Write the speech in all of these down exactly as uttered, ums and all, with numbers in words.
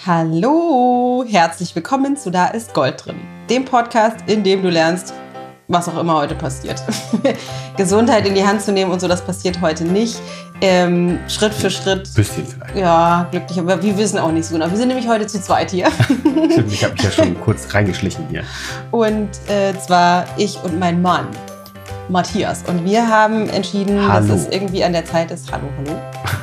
Hallo, herzlich willkommen zu Da ist Gold drin, dem Podcast, in dem du lernst, was auch immer heute passiert. Gesundheit in die Hand zu nehmen und so, das passiert heute nicht. Ähm, Schritt für Schritt. Bisschen vielleicht. Ja, glücklich, aber wir wissen auch nicht so genau. Wir sind nämlich heute zu zweit hier. Stimmt, ich habe mich ja schon kurz reingeschlichen hier. Und äh, zwar ich und mein Mann, Matthias. Und wir haben entschieden, Hallo. dass es irgendwie an der Zeit ist, hallo, hallo,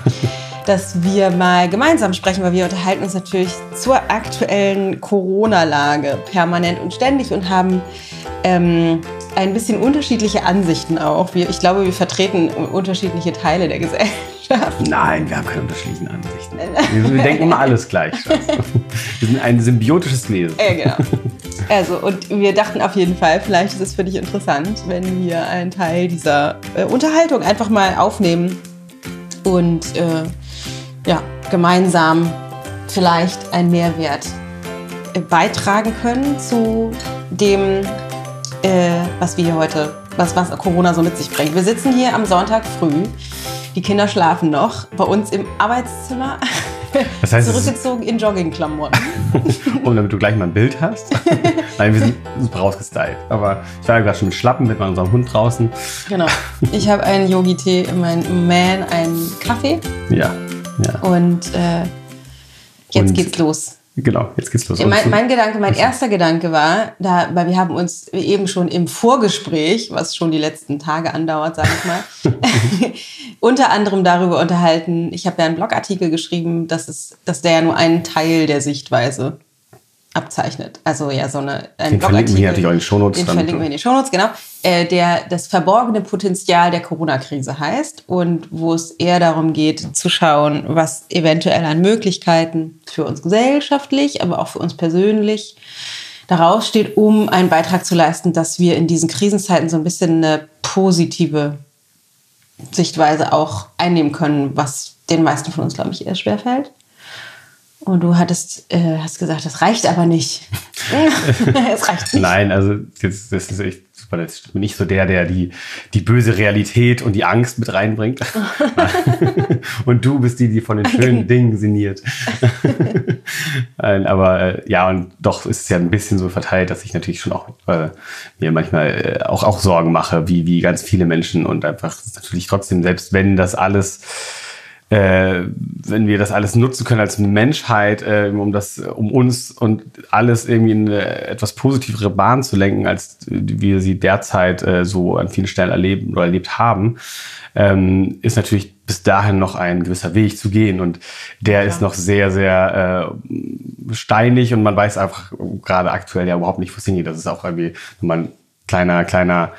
dass wir mal gemeinsam sprechen, weil wir unterhalten uns natürlich zur aktuellen Corona-Lage permanent und ständig und haben ähm, ein bisschen unterschiedliche Ansichten auch. Wir, ich glaube, wir vertreten unterschiedliche Teile der Gesellschaft. Nein, wir haben keine unterschiedlichen Ansichten. Wir, wir denken immer alles gleich. Wir sind ein symbiotisches Wesen. Ja, genau. Also, und wir dachten auf jeden Fall, vielleicht ist es für dich interessant, wenn wir einen Teil dieser äh, Unterhaltung einfach mal aufnehmen und äh, ja, gemeinsam vielleicht einen Mehrwert äh, beitragen können zu dem, äh, was wir hier heute, was, was Corona so mit sich bringt. Wir sitzen hier am Sonntag früh, die Kinder schlafen noch, bei uns im Arbeitszimmer, das heißt, zurückgezogen in Joggingklamotten. Und damit du gleich mal ein Bild hast. Nein, wir sind super rausgestylt. Aber ich war ja gerade schon mit Schlappen mit unserem Hund draußen. Genau. Ich habe einen Yogi-Tee, mein Man, einen Kaffee. Ja, ja. Und äh, jetzt Und geht's los. Genau, jetzt geht's los. Mein, mein Gedanke, mein erster Gedanke war, da, weil wir haben uns eben schon im Vorgespräch, was schon die letzten Tage andauert, sage ich mal, unter anderem darüber unterhalten. Ich habe ja einen Blogartikel geschrieben, dass es, dass der ja nur einen Teil der Sichtweise abzeichnet. Also ja, so eine ein den Blogartikel. Verlinken wir natürlich auch in die Shownotes. Den verlinken wir in die Shownotes, genau. Äh, der das verborgene Potenzial der Corona-Krise heißt und wo es eher darum geht, zu schauen, was eventuell an Möglichkeiten für uns gesellschaftlich, aber auch für uns persönlich daraus steht, um einen Beitrag zu leisten, dass wir in diesen Krisenzeiten so ein bisschen eine positive Sichtweise auch einnehmen können, was den meisten von uns, glaube ich, eher schwerfällt. Und du hattest, äh, hast gesagt, das reicht aber nicht. Es reicht nicht. Nein, also das, das ist echt super. Das bin ich so der, der die, die böse Realität und die Angst mit reinbringt. Und du bist die, die von den schönen Dingen sinniert. Aber äh, ja, und doch ist es ja ein bisschen so verteilt, dass ich natürlich schon auch äh, mir manchmal äh, auch, auch Sorgen mache, wie, wie ganz viele Menschen. Und einfach natürlich trotzdem, selbst wenn das alles Äh, wenn wir das alles nutzen können als Menschheit, äh, um das, um uns und alles irgendwie in eine etwas positivere Bahn zu lenken, als wir sie derzeit äh, so an vielen Stellen erleben oder erlebt haben, ähm, ist natürlich bis dahin noch ein gewisser Weg zu gehen. Und der ja. ist noch sehr, sehr äh, steinig und man weiß einfach gerade aktuell ja überhaupt nicht, wo es hingeht. Das ist auch irgendwie nochmal ein kleiner, kleiner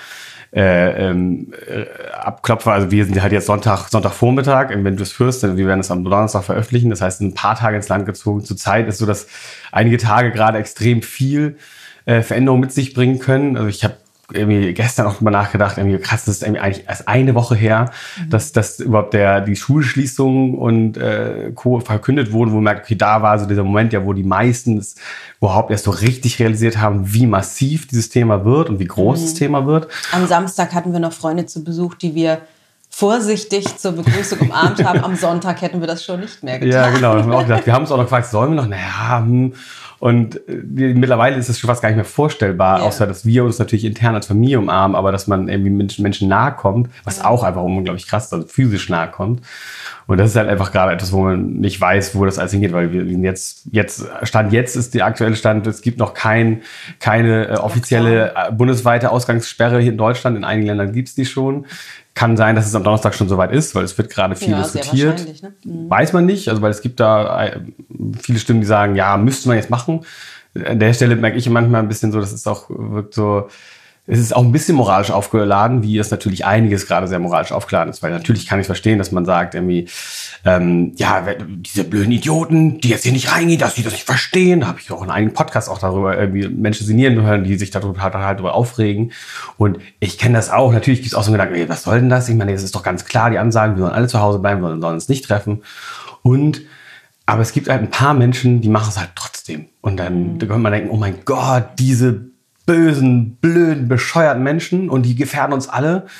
Äh, ähm, äh, Abklopfer. Also wir sind halt jetzt Sonntag, Sonntagvormittag, wenn du es hörst, wir werden es am Donnerstag veröffentlichen. Das heißt, ein paar Tage ins Land gezogen. Zurzeit ist so, dass einige Tage gerade extrem viel äh, Veränderung mit sich bringen können. Also ich habe irgendwie gestern auch drüber nachgedacht, irgendwie krass, das ist irgendwie eigentlich erst eine Woche her, mhm. dass, dass überhaupt der, die Schulschließungen und äh, Co. verkündet wurden, wo man merkt, okay, da war so dieser Moment, ja, wo die meisten es überhaupt erst so richtig realisiert haben, wie massiv dieses Thema wird und wie groß mhm. das Thema wird. Am Samstag hatten wir noch Freunde zu Besuch, die wir vorsichtig zur Begrüßung umarmt haben. Am Sonntag hätten wir das schon nicht mehr getan. Ja, genau. Da haben wir auch gedacht, wir haben uns auch noch gefragt, sollen wir noch? Naja, hm. Und wir, mittlerweile ist es schon fast gar nicht mehr vorstellbar, yeah. außer dass wir uns natürlich intern als Familie umarmen, aber dass man irgendwie Menschen, Menschen nahe kommt, was ja. auch einfach unglaublich krass ist, also physisch nahe kommt. Und das ist halt einfach gerade etwas, wo man nicht weiß, wo das alles hingeht, weil wir jetzt, jetzt, Stand jetzt ist der aktuelle Stand, es gibt noch kein, keine äh, offizielle äh, bundesweite Ausgangssperre hier in Deutschland, in einigen Ländern gibt es die schon. Kann sein, dass es am Donnerstag schon soweit ist, weil es wird gerade viel ja, diskutiert. Ne? Mhm. Weiß man nicht, also weil es gibt da viele Stimmen, die sagen, ja, müsste man jetzt machen. An der Stelle merke ich manchmal ein bisschen so, das ist auch wirkt so, es ist auch ein bisschen moralisch aufgeladen, wie es natürlich einiges gerade sehr moralisch aufgeladen ist, weil natürlich kann ich verstehen, dass man sagt, irgendwie, ähm, ja, diese blöden Idioten, die jetzt hier nicht reingehen, dass die das nicht verstehen. Da habe ich auch in einigen Podcasts auch darüber irgendwie Menschen sinnieren hören, die sich darüber halt, halt darüber aufregen. Und ich kenne das auch. Natürlich gibt es auch so einen Gedanken, ey, was soll denn das? Ich meine, das ist doch ganz klar, die Ansagen, wir sollen alle zu Hause bleiben, wir sollen uns nicht treffen. Und aber es gibt halt ein paar Menschen, die machen es halt trotzdem. Und dann, da kann man denken, oh mein Gott, diese bösen, blöden, bescheuerten Menschen und die gefährden uns alle.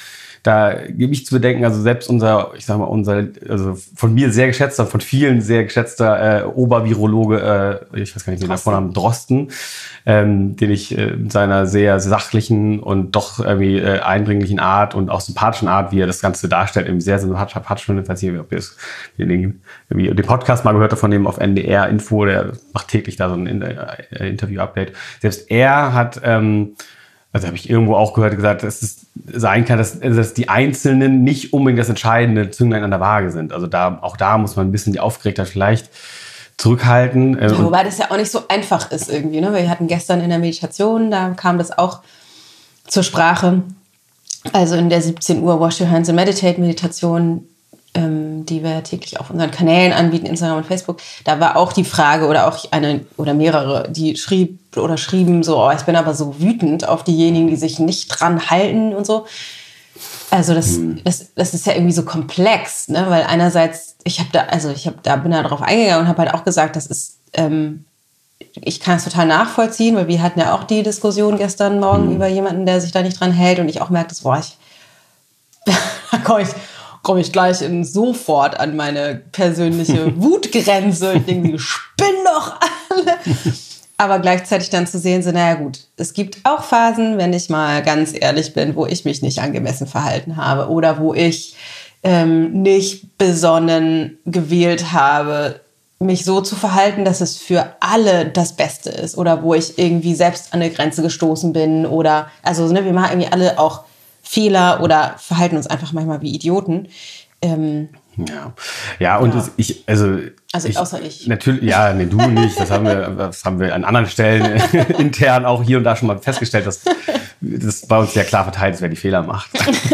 da gebe ich zu bedenken, also selbst unser, ich sag mal, unser, also von mir sehr geschätzter, von vielen sehr geschätzter äh, Obervirologe, äh, ich weiß gar nicht, wie der Vorname, Drosten, ähm, den ich äh, mit seiner sehr sachlichen und doch irgendwie äh, eindringlichen Art und auch sympathischen Art, wie er das Ganze darstellt, irgendwie sehr sympathisch finde. Falls ihr, ob ihr es, den, irgendwie den Podcast mal gehört habt von dem auf N D R Info, der macht täglich da so ein äh, Interview-Update. Selbst er hat, ähm, also habe ich irgendwo auch gehört, gesagt, dass es sein kann, dass, dass die Einzelnen nicht unbedingt das entscheidende Zünglein an der Waage sind. Also da, auch da muss man ein bisschen die Aufgeregtheit vielleicht zurückhalten. Ja, wobei das ja auch nicht so einfach ist irgendwie. Ne? Wir hatten gestern in der Meditation, da kam das auch zur Sprache. Also in der siebzehn Uhr Wash Your Hands and Meditate Meditation, ähm, die wir täglich auf unseren Kanälen anbieten, Instagram und Facebook. Da war auch die Frage oder auch eine oder mehrere, die schrieb oder schrieben so, oh, ich bin aber so wütend auf diejenigen, die sich nicht dran halten und so. Also das, hm. das, das ist ja irgendwie so komplex, ne? Weil einerseits, ich habe da, also ich habe da bin da drauf eingegangen und habe halt auch gesagt, das ist, ähm, ich kann es total nachvollziehen, weil wir hatten ja auch die Diskussion gestern Morgen hm. über jemanden, der sich da nicht dran hält und ich auch merke, boah, ich, da komme ich, komm ich gleich in, sofort an meine persönliche Wutgrenze. Ich denke, die spinnen doch alle. Aber gleichzeitig dann zu sehen, so, naja gut, es gibt auch Phasen, wenn ich mal ganz ehrlich bin, wo ich mich nicht angemessen verhalten habe oder wo ich ähm, nicht besonnen gewählt habe, mich so zu verhalten, dass es für alle das Beste ist oder wo ich irgendwie selbst an eine Grenze gestoßen bin oder, also ne, wir machen irgendwie alle auch Fehler oder verhalten uns einfach manchmal wie Idioten. Ähm, Ja, ja und ja. Es, ich, also, also ich, außer ich. Natürlich, ja, nee, du nicht. Das haben wir, das haben wir an anderen Stellen intern auch hier und da schon mal festgestellt, dass das bei uns sehr klar verteilt ist, wer die Fehler macht.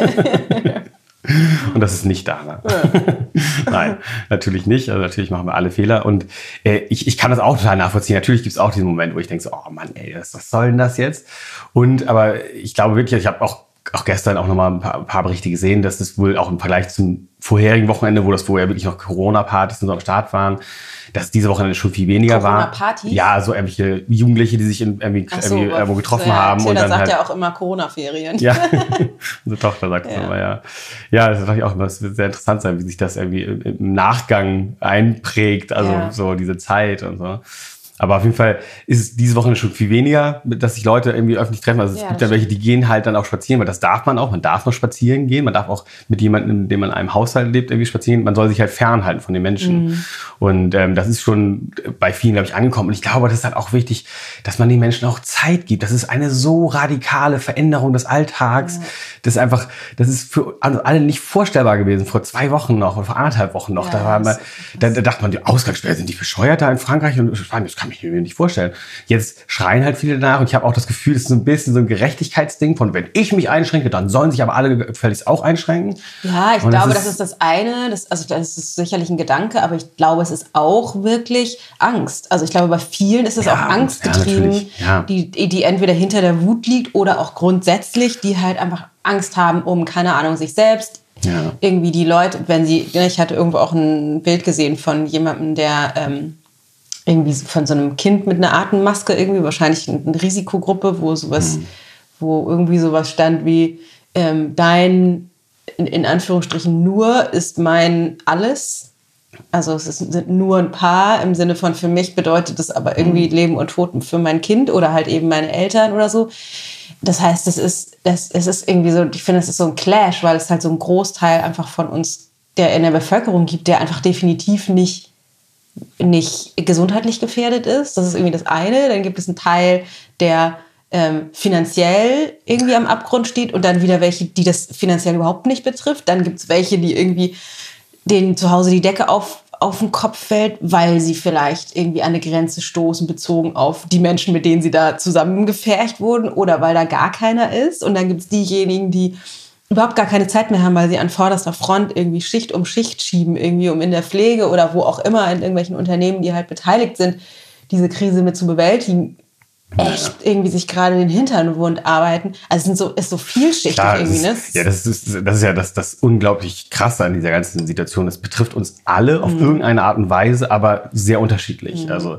Und das ist nicht da. Ne? Ja. Nein, natürlich nicht. Also natürlich machen wir alle Fehler. Und äh, ich, ich kann das auch total nachvollziehen. Natürlich gibt es auch diesen Moment, wo ich denke so, oh Mann, ey, was, was soll denn das jetzt? Und aber ich glaube wirklich, ich habe auch auch gestern auch nochmal ein paar, ein paar Berichte gesehen, dass das wohl auch im Vergleich zum vorherigen Wochenende, wo das vorher wirklich noch Corona-Partys und so am Start waren, dass diese Wochenende schon viel weniger war. Corona-Partys? Ja, so irgendwelche Jugendliche, die sich in, irgendwie, so, irgendwie irgendwo getroffen ja, haben. Tilda und dann sagt halt, ja auch immer Corona-Ferien. Ja, unsere Tochter sagt es ja. immer, ja. Ja, das dachte ich auch immer, es wird sehr interessant sein, wie sich das irgendwie im Nachgang einprägt, also ja. so diese Zeit und so. Aber auf jeden Fall ist es diese Woche schon viel weniger, dass sich Leute irgendwie öffentlich treffen. Also es ja, gibt dann welche, die gehen halt dann auch spazieren, weil das darf man auch. Man darf noch spazieren gehen. Man darf auch mit jemandem, mit dem man in einem Haushalt lebt, irgendwie spazieren. Man soll sich halt fernhalten von den Menschen. Mhm. Und ähm, das ist schon bei vielen, glaube ich, angekommen. Und ich glaube, das ist halt auch wichtig, dass man den Menschen auch Zeit gibt. Das ist eine so radikale Veränderung des Alltags. Ja. Das ist einfach, das ist für alle nicht vorstellbar gewesen. Vor zwei Wochen noch oder vor anderthalb Wochen noch. Ja, da, war man, da, da dachte man, die Ausgangssperren sind die bescheuert da in Frankreich und Spanien. Das kann ich mir nicht vorstellen. Jetzt schreien halt viele danach und ich habe auch das Gefühl, es ist so ein bisschen so ein Gerechtigkeitsding von, wenn ich mich einschränke, dann sollen sich aber alle gefälligst auch einschränken. Ja, ich und glaube, das ist, das ist das eine, das, also das ist sicherlich ein Gedanke, aber ich glaube, es ist auch wirklich Angst. Also ich glaube, bei vielen ist es ja, auch angstgetrieben, ja, ja. die, die entweder hinter der Wut liegt oder auch grundsätzlich, die halt einfach Angst haben um, keine Ahnung, sich selbst. Ja. Irgendwie die Leute, wenn sie, ich hatte irgendwo auch ein Bild gesehen von jemandem, der ähm, irgendwie von so einem Kind mit einer Atemmaske, irgendwie wahrscheinlich eine Risikogruppe, wo sowas, mhm. wo irgendwie sowas stand wie ähm, dein, in, in Anführungsstrichen nur ist mein alles. Also es ist, sind nur ein Paar im Sinne von für mich bedeutet das aber irgendwie mhm. Leben und Tod für mein Kind oder halt eben meine Eltern oder so. Das heißt, es ist, das, es ist irgendwie so, ich finde, es ist so ein Clash, weil es halt so ein Großteil einfach von uns, der in der Bevölkerung gibt, der einfach definitiv nicht nicht gesundheitlich gefährdet ist. Das ist irgendwie das eine. Dann gibt es einen Teil, der ähm, finanziell irgendwie am Abgrund steht und dann wieder welche, die das finanziell überhaupt nicht betrifft. Dann gibt es welche, die irgendwie denen zu Hause die Decke auf, auf den Kopf fällt, weil sie vielleicht irgendwie an eine Grenze stoßen, bezogen auf die Menschen, mit denen sie da zusammengefercht wurden oder weil da gar keiner ist. Und dann gibt es diejenigen, die überhaupt gar keine Zeit mehr haben, weil sie an vorderster Front irgendwie Schicht um Schicht schieben, irgendwie um in der Pflege oder wo auch immer in irgendwelchen Unternehmen, die halt beteiligt sind, diese Krise mit zu bewältigen, echt irgendwie sich gerade den Hintern wund arbeiten. Also es sind so, ist so vielschichtig. Klar, irgendwie. Ne? Ist, ja, das ist, das ist ja das, das unglaublich Krasse an dieser ganzen Situation. Es betrifft uns alle auf mhm. irgendeine Art und Weise, aber sehr unterschiedlich. Mhm. Also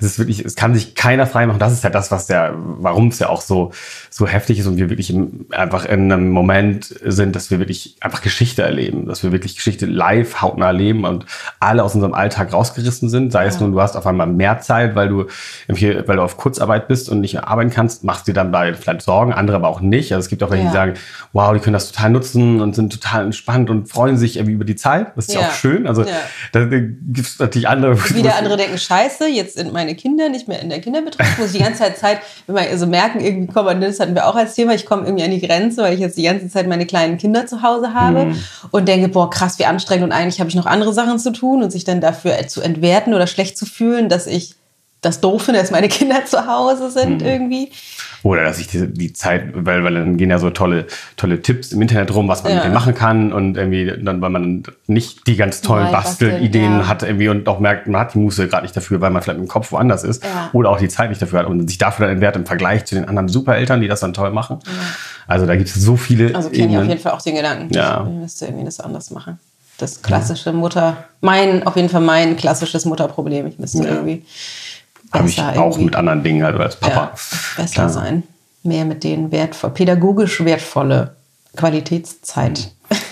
es ist wirklich, es kann sich keiner frei machen. Das ist ja das, was der, warum es ja auch so, so heftig ist und wir wirklich im, einfach in einem Moment sind, dass wir wirklich einfach Geschichte erleben, dass wir wirklich Geschichte live hautnah erleben und alle aus unserem Alltag rausgerissen sind. Sei es ja. nun, du hast auf einmal mehr Zeit, weil du, weil du auf Kurzarbeit bist und nicht mehr arbeiten kannst, machst dir dann bei vielleicht Sorgen, andere aber auch nicht. Also es gibt auch welche, ja. die sagen, wow, die können das total nutzen und sind total entspannt und freuen sich irgendwie über die Zeit. Das ist ja, ja auch schön. Also ja. da gibt es natürlich andere. Wieder andere denken, scheiße, jetzt sind meine Kinder nicht mehr in der Kinderbetreuung. Muss ich die ganze Zeit, Zeit wenn wir so merken, irgendwie kommen, das hatten wir auch als Thema, ich komme irgendwie an die Grenze, weil ich jetzt die ganze Zeit meine kleinen Kinder zu Hause habe mhm. und denke, boah, krass, wie anstrengend und eigentlich habe ich noch andere Sachen zu tun und sich dann dafür zu entwerten oder schlecht zu fühlen, dass ich das doof finde, dass meine Kinder zu Hause sind mhm. irgendwie. Oder dass ich die, die Zeit, weil, weil dann gehen ja so tolle, tolle Tipps im Internet rum, was man ja. mit denen machen kann und irgendwie dann, weil man nicht die ganz tollen Bastelideen ja. hat irgendwie und auch merkt, man hat die Muße gerade nicht dafür, weil man vielleicht im Kopf woanders ist ja. oder auch die Zeit nicht dafür hat und sich dafür dann entwertet im Vergleich zu den anderen Supereltern, die das dann toll machen. Ja. Also da gibt es so viele. Also kenne ich auf jeden Fall auch den Gedanken, ja. ich müsste irgendwie das anders machen. Das klassische Mutter, mein, auf jeden Fall mein klassisches Mutterproblem. Ich müsste ja. irgendwie habe ich auch mit anderen Dingen halt als Papa. Ja, besser Klar. sein. Mehr mit denen wertvoll, pädagogisch wertvolle Qualitätszeit.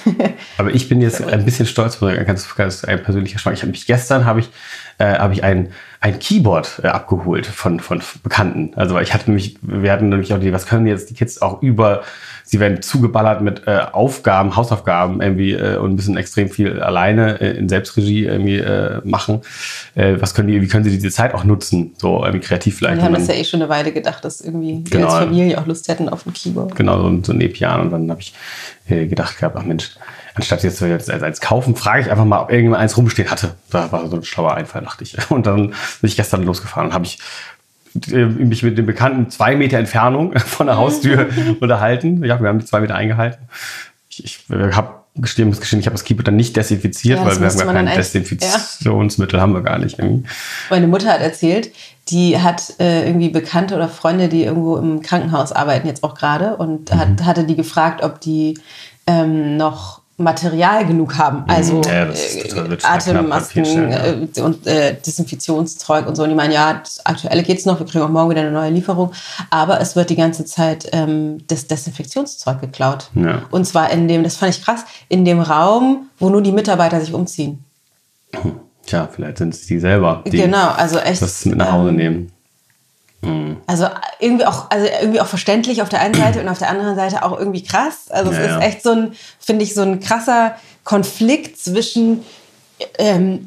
Aber ich bin jetzt ein bisschen stolz, ganz, ganz ein persönlicher Schwank. Ich habe mich gestern habe ich, äh, habe ich ein, ein Keyboard äh, abgeholt von, von Bekannten. Also ich hatte nämlich, wir hatten nämlich auch die, was können jetzt die Kids auch über, sie werden zugeballert mit äh, Aufgaben, Hausaufgaben irgendwie äh, und müssen extrem viel alleine äh, in Selbstregie irgendwie äh, machen. Äh, was können die, wie können sie diese Zeit auch nutzen? So irgendwie kreativ vielleicht. Wir haben das ja eh schon eine Weile gedacht, dass irgendwie genau, wir als Familie auch Lust hätten auf ein Keyboard. Genau, so, so ein E-Piano. Und dann habe ich äh, gedacht gehabt, ach Mensch, anstatt jetzt, jetzt eins kaufen, frage ich einfach mal, ob irgendjemand eins rumstehen hatte. Da war so ein schlauer Einfall, dachte ich. Und dann bin ich gestern losgefahren und habe ich mich mit dem Bekannten zwei Meter Entfernung von der Haustür unterhalten. Ja, wir haben die zwei Meter eingehalten. Ich, ich habe gestehen, muss gestehen, ich habe das Keyboard dann nicht desinfiziert, ja, weil wir haben gar kein Desinfektionsmittel, ja. haben wir gar nicht. Irgendwie. Meine Mutter hat erzählt, die hat äh, irgendwie Bekannte oder Freunde, die irgendwo im Krankenhaus arbeiten, jetzt auch gerade, und mhm. hat, hatte die gefragt, ob die ähm, noch Material genug haben, also ja, das, das Atemmasken äh, ja. und äh, Desinfektionszeug und so. Und die meinen, ja, das Aktuelle geht's noch, wir kriegen auch morgen wieder eine neue Lieferung, aber es wird die ganze Zeit ähm, das Desinfektionszeug geklaut. Ja. Und zwar in dem, das fand ich krass, in dem Raum, wo nur die Mitarbeiter sich umziehen. Tja, vielleicht sind es die selber, die genau, also echt, das mit nach Hause ähm, nehmen. Also irgendwie auch, also irgendwie auch verständlich auf der einen Seite und auf der anderen Seite auch irgendwie krass. Also es ja, ist ja. echt so ein, finde ich, so ein krasser Konflikt zwischen ähm,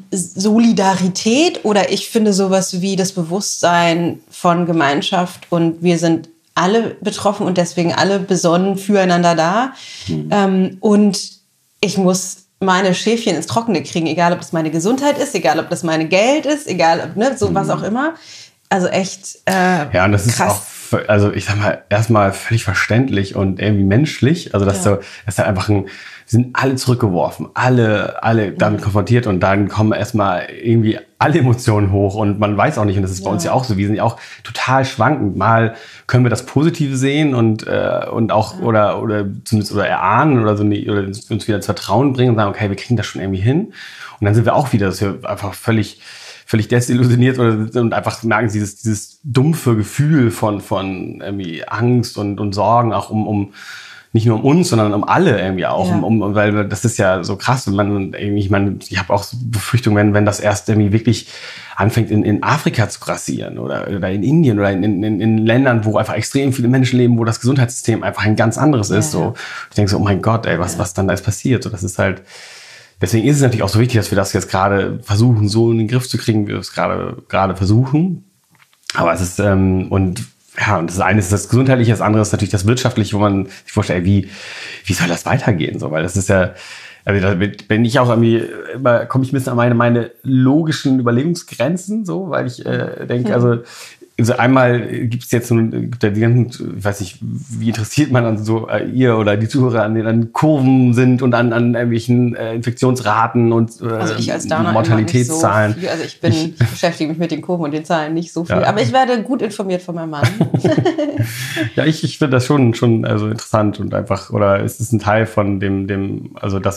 Solidarität oder ich finde sowas wie das Bewusstsein von Gemeinschaft und wir sind alle betroffen und deswegen alle besonnen füreinander da. Mhm. Ähm, und ich muss meine Schäfchen ins Trockene kriegen, egal ob das meine Gesundheit ist, egal ob das mein Geld ist, egal ob, ne, so mhm. was auch immer. Also echt äh, ja, und das krass. Ist auch, also ich sag mal, erstmal völlig verständlich und irgendwie menschlich. Also das, ja. so, das ist halt einfach ein, sind alle zurückgeworfen, alle, alle damit mhm. konfrontiert und dann kommen erstmal irgendwie alle Emotionen hoch und man weiß auch nicht, und das ist ja. bei uns ja auch so, wir sind ja auch total schwankend. Mal können wir das Positive sehen und, äh, und auch, ja. oder, oder zumindest, oder erahnen oder so, oder uns wieder ins Vertrauen bringen und sagen, okay, wir kriegen das schon irgendwie hin. Und dann sind wir auch wieder, dass wir einfach völlig, völlig desillusioniert oder, und einfach merken dieses, dieses dumpfe Gefühl von, von irgendwie Angst und, und Sorgen, auch um, um, nicht nur um uns, sondern um alle irgendwie auch, ja. um, um, weil das ist ja so krass. Und man, irgendwie, ich meine, ich habe auch so Befürchtungen, wenn, wenn das erst irgendwie wirklich anfängt in, in Afrika zu grassieren oder, oder in Indien oder in, in, in Ländern, wo einfach extrem viele Menschen leben, wo das Gesundheitssystem einfach ein ganz anderes ja, ist. So. Ich denke so, oh mein Gott, ey, was, ja. was dann da ist passiert? So, das ist halt, deswegen ist es natürlich auch so wichtig, dass wir das jetzt gerade versuchen, so in den Griff zu kriegen, wie wir es gerade, gerade versuchen. Aber es ist, ähm, und ja, und das eine ist das Gesundheitliche, das andere ist natürlich das Wirtschaftliche, wo man sich vorstellt, wie, wie soll das weitergehen? So, weil das ist ja, also da bin ich auch irgendwie, immer komme ich ein bisschen an meine, meine logischen Überlegungsgrenzen, so, weil ich äh, denke, also, also einmal gibt es jetzt so, gibt ja die ganzen, ich weiß nicht, wie interessiert man an so äh, ihr oder die Zuhörer an den an Kurven sind und an, an irgendwelchen äh, Infektionsraten und äh, also ich als Dana Mortalitätszahlen. So viel, also ich bin, ich beschäftige mich mit den Kurven und den Zahlen nicht so viel, ja. aber ich werde gut informiert von meinem Mann. ja, ich, ich finde das schon, schon also interessant und einfach, oder es ist ein Teil von dem, dem, also das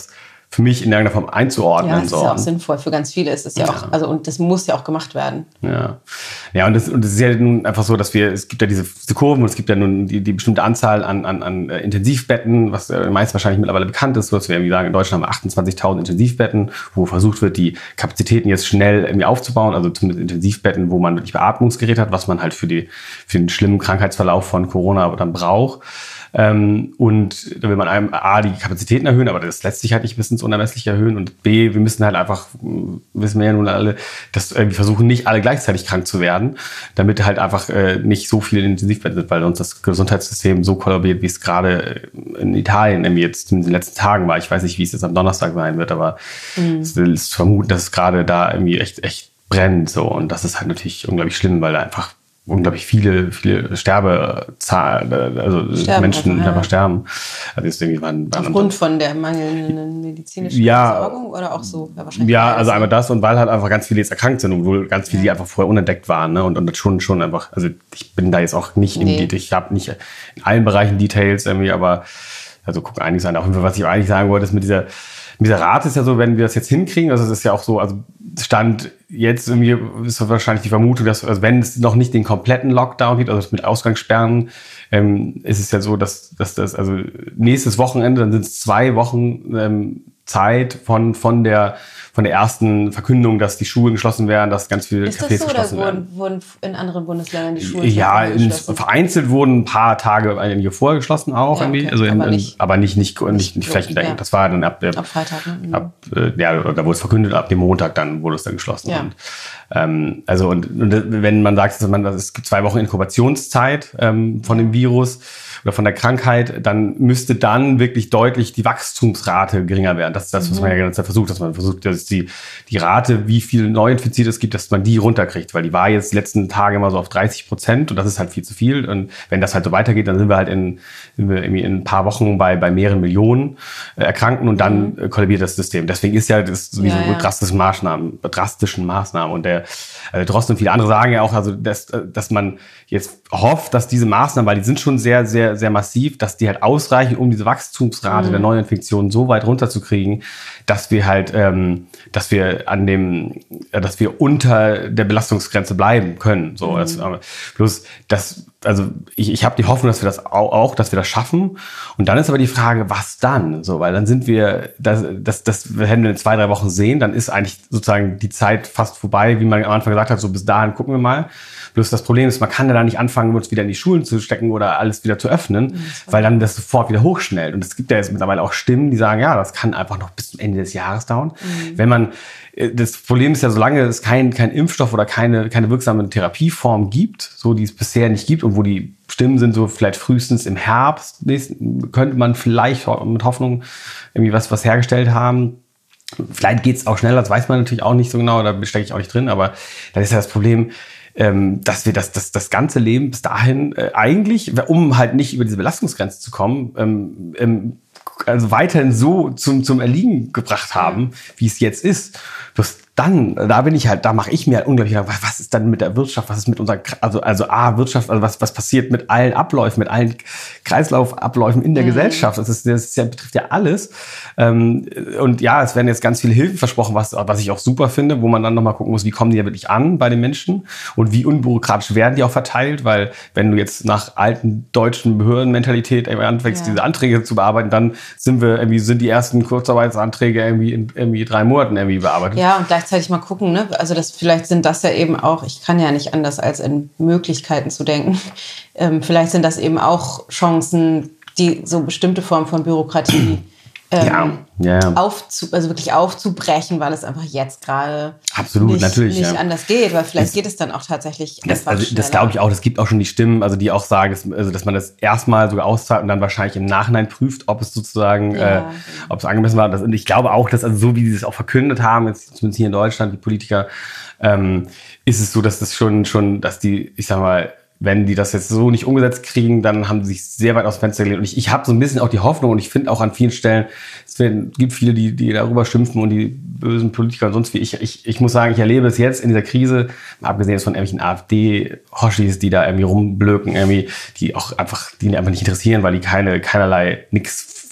für mich in irgendeiner Form einzuordnen. Ja, das so. ist ja auch sinnvoll. Für ganz viele ist es ja, ja auch, also und das muss ja auch gemacht werden. Ja, ja und das, und das ist ja nun einfach so, dass wir, es gibt ja diese, diese Kurven und es gibt ja nun die, die bestimmte Anzahl an, an, an Intensivbetten, was äh, meist wahrscheinlich mittlerweile bekannt ist, was wir irgendwie sagen, in Deutschland haben wir achtundzwanzigtausend Intensivbetten, wo versucht wird, die Kapazitäten jetzt schnell irgendwie aufzubauen, also zumindest Intensivbetten, wo man wirklich Beatmungsgerät hat, was man halt für, die, für den schlimmen Krankheitsverlauf von Corona dann braucht. Ähm, und da will man einem A, die Kapazitäten erhöhen, aber das lässt sich halt nicht bis ins Unermessliche erhöhen. Und B, wir müssen halt einfach, wissen wir ja nun alle, dass äh, wir versuchen nicht alle gleichzeitig krank zu werden, damit halt einfach äh, nicht so viele Intensivbetten sind, weil uns das Gesundheitssystem so kollabiert, wie es gerade in Italien irgendwie jetzt in den letzten Tagen war. Ich weiß nicht, wie es jetzt am Donnerstag sein wird, aber mhm. es ist vermuten, dass es gerade da irgendwie echt, echt brennt. So. Und das ist halt natürlich unglaublich schlimm, weil da einfach unglaublich viele, viele Sterbezahlen, also sterben Menschen einfach, ja. einfach sterben. Also ist irgendwie waren, waren aufgrund von der mangelnden medizinischen ja, Versorgung oder auch so? Ja, wahrscheinlich ja also einmal das und weil halt einfach ganz viele jetzt erkrankt sind und wohl ganz viele, ja. die einfach vorher unentdeckt waren. Ne? Und, und das schon, schon einfach, also ich bin da jetzt auch nicht nee. im, ich habe nicht in allen Bereichen Details irgendwie, aber also guck einiges an. Auch was ich eigentlich sagen wollte, ist mit dieser Mit dieser Rate ist ja so, wenn wir das jetzt hinkriegen, also es ist ja auch so, also Stand jetzt irgendwie ist wahrscheinlich die Vermutung, dass, also wenn es noch nicht den kompletten Lockdown gibt, also mit Ausgangssperren, ähm, ist es ja so, dass, dass das, also nächstes Wochenende, dann sind es zwei Wochen ähm, Zeit von, von der, von der ersten Verkündung, dass die Schulen geschlossen werden, dass ganz viele ist Cafés das so, geschlossen oder werden. Wurden, wurden in anderen Bundesländern die Schulen ja, in, geschlossen? vereinzelt wurden ein paar Tage einige vorher geschlossen auch, ja, irgendwie. Okay. Also in, aber, nicht, in, aber nicht, nicht, nicht, nicht, nicht flächendeckend. Ja. Das war dann ab, ab, Ab, äh, ja, da wurde es verkündet, ab dem Montag dann wurde es dann geschlossen. Ja. Und, ähm, also und, und wenn man sagt, dass man, dass es gibt zwei Wochen Inkubationszeit ähm, von dem Virus oder von der Krankheit, dann müsste dann wirklich deutlich die Wachstumsrate geringer werden. Das ist das, was man ja die ganze Zeit versucht, dass man versucht, dass die, die Rate, wie viel Neuinfizierte es gibt, dass man die runterkriegt, weil die war jetzt die letzten Tage immer so auf dreißig Prozent und das ist halt viel zu viel. Und wenn das halt so weitergeht, dann sind wir halt in, sind wir irgendwie in ein paar Wochen bei, bei mehreren Millionen äh, Erkrankten und dann mhm. äh, kollabiert das System. Deswegen ist ja das so diese ja, ja. drastischen Maßnahmen, drastischen Maßnahmen und der äh, Drosten und viele andere sagen ja auch, also dass, dass man jetzt hofft, dass diese Maßnahmen, weil die sind schon sehr, sehr, sehr massiv, dass die halt ausreichen, um diese Wachstumsrate mhm. der Neuinfektionen so weit runterzukriegen, dass wir halt, ähm, dass wir an dem, äh, dass wir unter der Belastungsgrenze bleiben können. So, mhm. das, äh, bloß das, also ich, ich habe die Hoffnung, dass wir das auch, auch, dass wir das schaffen. Und dann ist aber die Frage, was dann? So, weil dann sind wir, das, das, das werden wir in zwei, drei Wochen sehen. Dann ist eigentlich sozusagen die Zeit fast vorbei, wie man am Anfang gesagt hat. So bis dahin gucken wir mal. Bloß das Problem ist, man kann ja da nicht anfangen, uns wieder in die Schulen zu stecken oder alles wieder zu öffnen, mhm. weil dann das sofort wieder hochschnellt. Und es gibt ja jetzt mittlerweile auch Stimmen, die sagen, ja, das kann einfach noch bis zum Ende des Jahres dauern. Mhm. Wenn man, das Problem ist ja, solange es kein, kein Impfstoff oder keine, keine wirksame Therapieform gibt, so die es bisher nicht gibt und wo die Stimmen sind, so vielleicht frühestens im Herbst nächsten, könnte man vielleicht mit Hoffnung irgendwie was, was hergestellt haben. Vielleicht geht's auch schneller, das weiß man natürlich auch nicht so genau, da stecke ich auch nicht drin, aber dann ist ja das Problem, Ähm, dass wir das, das, das ganze Leben bis dahin äh, eigentlich, um halt nicht über diese Belastungsgrenze zu kommen, ähm, ähm, also weiterhin so zum, zum Erliegen gebracht haben, wie es jetzt ist. Bloß dann, da bin ich halt, da mache ich mir halt unglaublich, was ist dann mit der Wirtschaft, was ist mit unserer, also, also A, Wirtschaft, also was, was passiert mit allen Abläufen, mit allen Kreislaufabläufen in der mhm. Gesellschaft, das ist, das ist ja, betrifft ja alles. Ähm, und ja, es werden jetzt ganz viele Hilfen versprochen, was, was ich auch super finde, wo man dann nochmal gucken muss, wie kommen die ja wirklich an bei den Menschen und wie unbürokratisch werden die auch verteilt, weil wenn du jetzt nach alten deutschen Behördenmentalität anfängst, ja. diese Anträge zu bearbeiten, dann sind wir irgendwie, sind die ersten Kurzarbeitsanträge irgendwie in irgendwie drei Monaten irgendwie bearbeitet. Ja, und gleichzeitig mal gucken, ne? Also das, vielleicht sind das ja eben auch, ich kann ja nicht anders als in Möglichkeiten zu denken, ähm, vielleicht sind das eben auch Chancen, die so bestimmte Formen von Bürokratie ähm, ja, ja, ja. Aufzu, also wirklich aufzubrechen, weil es einfach jetzt gerade absolut nicht, natürlich nicht ja. anders geht, weil vielleicht das, geht es dann auch tatsächlich das, also, das glaube ich auch, es gibt auch schon die Stimmen, also die auch sagen, dass, also, dass man das erstmal sogar auszahlt und dann wahrscheinlich im Nachhinein prüft, ob es sozusagen, ja, äh, ob es angemessen war. Das, und ich glaube auch, dass also so wie sie es auch verkündet haben, jetzt zumindest hier in Deutschland, die Politiker, ähm, ist es so, dass das schon, schon, dass die, ich sag mal, wenn die das jetzt so nicht umgesetzt kriegen, dann haben sie sich sehr weit aus dem Fenster gelehnt. Und ich, ich habe so ein bisschen auch die Hoffnung und ich finde auch an vielen Stellen, es werden, gibt viele, die, die darüber schimpfen und die bösen Politiker und sonst wie. Ich, ich, ich muss sagen, ich erlebe es jetzt in dieser Krise, abgesehen jetzt von irgendwelchen AfD-Hoschis, die da irgendwie rumblöken, irgendwie, die auch einfach, die einfach nicht interessieren, weil die keine, keinerlei, nix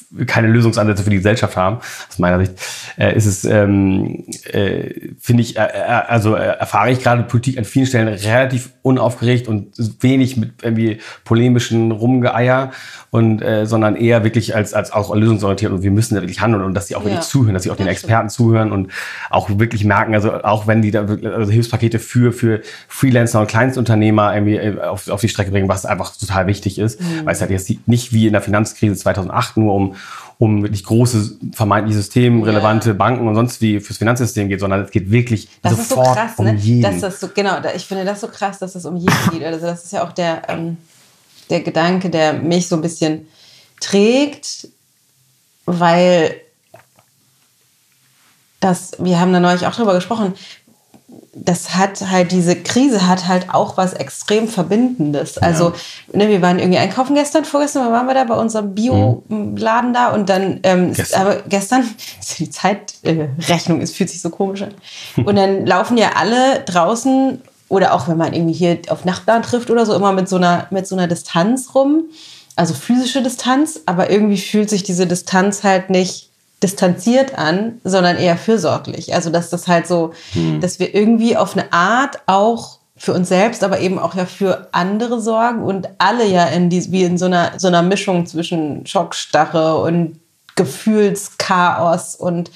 keine Lösungsansätze für die Gesellschaft haben, aus meiner Sicht, äh, ist es, ähm, äh, finde ich, äh, also äh, erfahre ich gerade Politik an vielen Stellen relativ unaufgeregt und wenig mit irgendwie polemischen Rumgeeier und äh, sondern eher wirklich als als auch lösungsorientiert und wir müssen da wirklich handeln und dass sie auch wirklich ja. zuhören, dass sie auch den Experten zuhören und auch wirklich merken, also auch wenn die da wirklich, also Hilfspakete für für Freelancer und Kleinstunternehmer irgendwie auf, auf die Strecke bringen, was einfach total wichtig ist, mhm. weil es halt jetzt nicht wie in der Finanzkrise zweitausendacht nur um um wirklich große, vermeintlich systemrelevante ja. Banken und sonst wie fürs Finanzsystem geht, sondern es geht wirklich das sofort ist so krass, um ne? jeden. Dass das so, genau, ich finde das so krass, dass es um jeden geht. Also das ist ja auch der, ähm, der Gedanke, der mich so ein bisschen trägt, weil das, wir haben da neulich auch drüber gesprochen, das hat halt, diese Krise hat halt auch was extrem Verbindendes. Also, ja. ne, wir waren irgendwie einkaufen gestern, vorgestern waren wir da bei unserem Bioladen da und dann, ähm, gestern. aber gestern, die Zeitrechnung, äh, es fühlt sich so komisch an. Und dann laufen ja alle draußen oder auch wenn man irgendwie hier auf Nachbarn trifft oder so, immer mit so einer, mit so einer Distanz rum. Also physische Distanz, aber irgendwie fühlt sich diese Distanz halt nicht distanziert an, sondern eher fürsorglich. Also dass das halt so, hm. dass wir irgendwie auf eine Art auch für uns selbst, aber eben auch ja für andere sorgen und alle ja in die, wie in so einer, so einer Mischung zwischen Schockstarre und Gefühlschaos und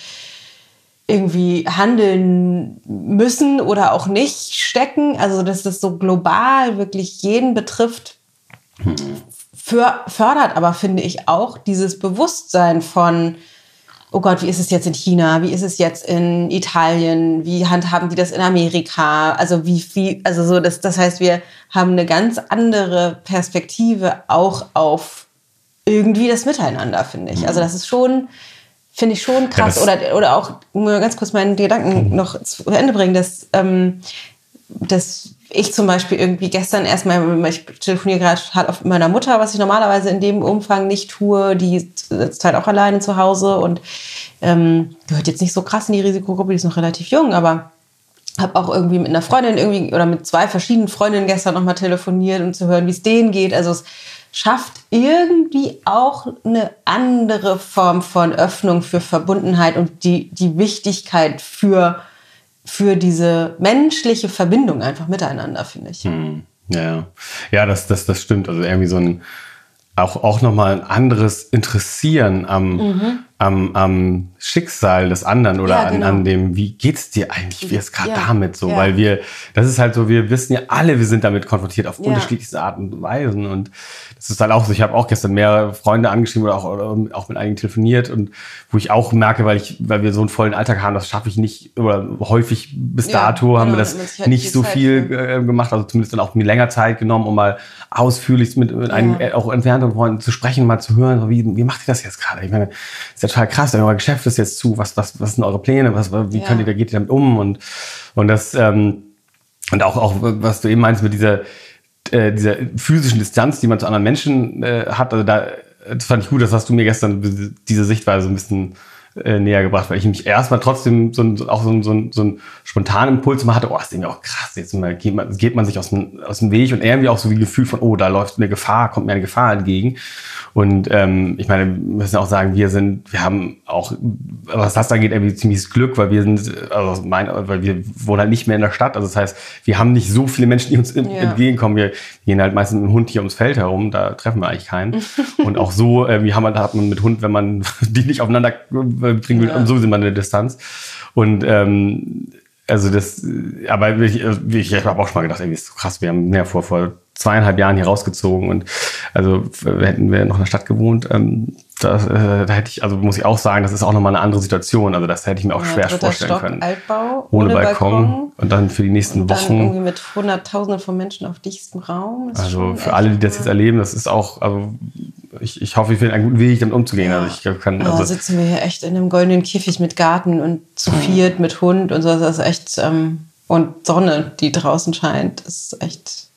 irgendwie handeln müssen oder auch nicht stecken. Also dass das so global wirklich jeden betrifft, hm. für, fördert aber, finde ich, auch dieses Bewusstsein von oh Gott, wie ist es jetzt in China? Wie ist es jetzt in Italien? Wie handhaben die das in Amerika? Also wie viel, also so, das, das heißt, wir haben eine ganz andere Perspektive auch auf irgendwie das Miteinander, finde ich. Also das ist schon, finde ich schon krass. Ja, oder, oder auch, nur ganz kurz meinen Gedanken noch zu Ende bringen, dass, ähm, dass ich zum Beispiel irgendwie gestern erstmal, ich telefoniere gerade halt auf meiner Mutter, was ich normalerweise in dem Umfang nicht tue, die sitzt halt auch alleine zu Hause und ähm, gehört jetzt nicht so krass in die Risikogruppe, die ist noch relativ jung, aber habe auch irgendwie mit einer Freundin irgendwie oder mit zwei verschiedenen Freundinnen gestern nochmal telefoniert, um zu hören, wie es denen geht. Also es schafft irgendwie auch eine andere Form von Öffnung für Verbundenheit und die, die Wichtigkeit für für diese menschliche Verbindung einfach miteinander, finde ich. Hm. Ja, ja, das, das, das stimmt. Also irgendwie so ein, auch, auch nochmal ein anderes Interessieren am, mhm. am, am Schicksal des anderen oder ja, genau. an, an dem, wie geht's dir eigentlich, wie ist gerade ja. damit so, ja. weil wir, das ist halt so, wir wissen ja alle, wir sind damit konfrontiert auf ja. unterschiedlichste Arten und Weisen und das ist halt auch so, ich habe auch gestern mehrere Freunde angeschrieben oder auch, oder auch mit einigen telefoniert und wo ich auch merke, weil ich, weil wir so einen vollen Alltag haben, das schaffe ich nicht, oder häufig bis dato ja, genau, haben wir das halt nicht so Zeit viel äh, gemacht, also zumindest dann auch mir länger Zeit genommen, um mal ausführlich mit, mit ja. einem äh, auch entfernten Freunden zu sprechen, mal zu hören, wie, wie macht ihr das jetzt gerade? Ich meine, das ist ja total krass, euer Geschäft ist jetzt zu, was, was, was sind eure Pläne, was, wie ja. könnt ihr, da geht ihr damit um und, und das, ähm, und auch, auch, was du eben meinst mit dieser, äh, dieser physischen Distanz, die man zu anderen Menschen äh, hat, also da, das fand ich gut, das hast du mir gestern diese Sichtweise ein bisschen äh, näher gebracht, weil ich mich erstmal trotzdem so ein, auch so ein, so ein, so ein spontanen Impuls mal hatte, oh, das ist irgendwie auch krass, jetzt mal geht man, geht man sich aus dem, aus dem Weg und irgendwie auch so wie ein Gefühl von, oh, da läuft eine Gefahr, kommt mir eine Gefahr entgegen. Und ähm, ich meine, wir müssen auch sagen, wir sind, wir haben auch, was das angeht, irgendwie ziemliches Glück, weil wir sind, also mein, weil wir wohnen halt nicht mehr in der Stadt. Also das heißt, wir haben nicht so viele Menschen, die uns ja. entgegenkommen. Wir gehen halt meistens mit dem Hund hier ums Feld herum, da treffen wir eigentlich keinen. Und auch so, äh, wir haben halt, hat man mit Hund, wenn man die nicht aufeinander bringen will, ja. und so sind wir in der Distanz. Und ähm, also das, aber ich, ich, ich habe auch schon mal gedacht, irgendwie ist so krass, wir haben ja vor, vor zweieinhalb Jahren hier rausgezogen und also hätten wir noch in der Stadt gewohnt, ähm, das, äh, da hätte ich, also muss ich auch sagen, das ist auch nochmal eine andere Situation, also das hätte ich mir auch ja, schwer vorstellen Stock, können. Altbau, ohne, ohne Balkon, Balkon und dann für die nächsten und dann Wochen. Irgendwie mit Hunderttausenden von Menschen auf dichtem Raum. Das also für alle, die das jetzt erleben, das ist auch, also ich, ich hoffe, ich finde einen guten Weg, damit umzugehen. Ja. Also ich kann, also oh, sitzen wir hier echt in einem goldenen Käfig mit Garten und zu viert mhm. mit Hund und so, das ist echt, ähm, und Sonne, die draußen scheint, ist echt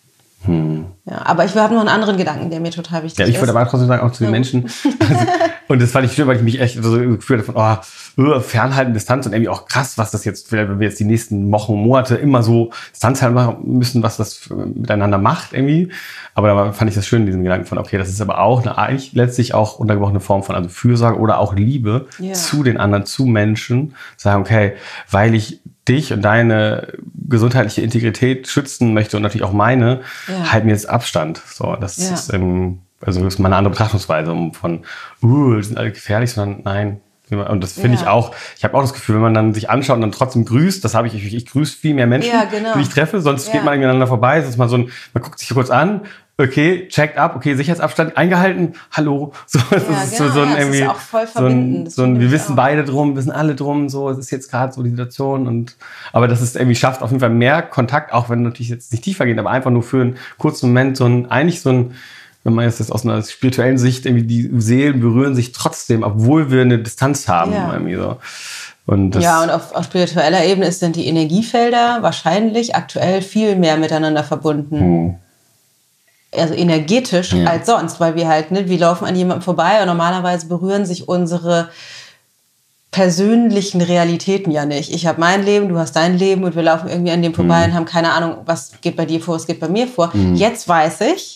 Hm. Ja, aber ich habe noch einen anderen Gedanken, der mir total wichtig ist. Ja, ich wollte aber trotzdem sagen, auch zu den Menschen. Also, und das fand ich schön, weil ich mich echt so gefühlt habe von, oh, Fernhalten, Distanz und irgendwie auch krass, was das jetzt, wenn wir jetzt die nächsten Wochen, Monate immer so Distanz halten machen müssen, was das miteinander macht irgendwie. Aber da fand ich das schön, diesen Gedanken von, okay, das ist aber auch eine, eigentlich letztlich auch untergebrochene Form von also Fürsorge oder auch Liebe ja. zu den anderen, zu Menschen. Sagen, okay, weil ich dich und deine gesundheitliche Integrität schützen möchte und natürlich auch meine, ja. halt mir jetzt Abstand. So, das ja. ist ähm, also das ist mal eine andere Betrachtungsweise um von, uh, die sind alle gefährlich, sondern nein. Und das finde ja. ich auch, ich habe auch das Gefühl, wenn man dann sich anschaut und dann trotzdem grüßt, das habe ich, ich, ich grüße viel mehr Menschen, ja, genau. die ich treffe, sonst ja. geht man aneinander vorbei, sonst mal so ein, man guckt sich kurz an, okay, checkt ab, okay, Sicherheitsabstand eingehalten, hallo. So, das ja, ist genau, so, so ein ja, irgendwie, ist auch voll so ein, so ein wir wissen auch. beide drum, wissen alle drum, so, es ist jetzt gerade so die Situation und, aber das ist irgendwie schafft auf jeden Fall mehr Kontakt, auch wenn natürlich jetzt nicht tiefer geht, aber einfach nur für einen kurzen Moment so ein, eigentlich so ein, wenn man jetzt aus einer spirituellen Sicht irgendwie die Seelen berühren sich trotzdem, obwohl wir eine Distanz haben, ja. irgendwie so. Und das ja, und auf, auf spiritueller Ebene sind die Energiefelder wahrscheinlich aktuell viel mehr miteinander verbunden. Hm. Also energetisch ja. als sonst, weil wir halt, ne, wir laufen an jemandem vorbei und normalerweise berühren sich unsere persönlichen Realitäten ja nicht. Ich habe mein Leben, du hast dein Leben und wir laufen irgendwie an dem vorbei hm. und haben keine Ahnung, was geht bei dir vor, was geht bei mir vor. Hm. Jetzt weiß ich,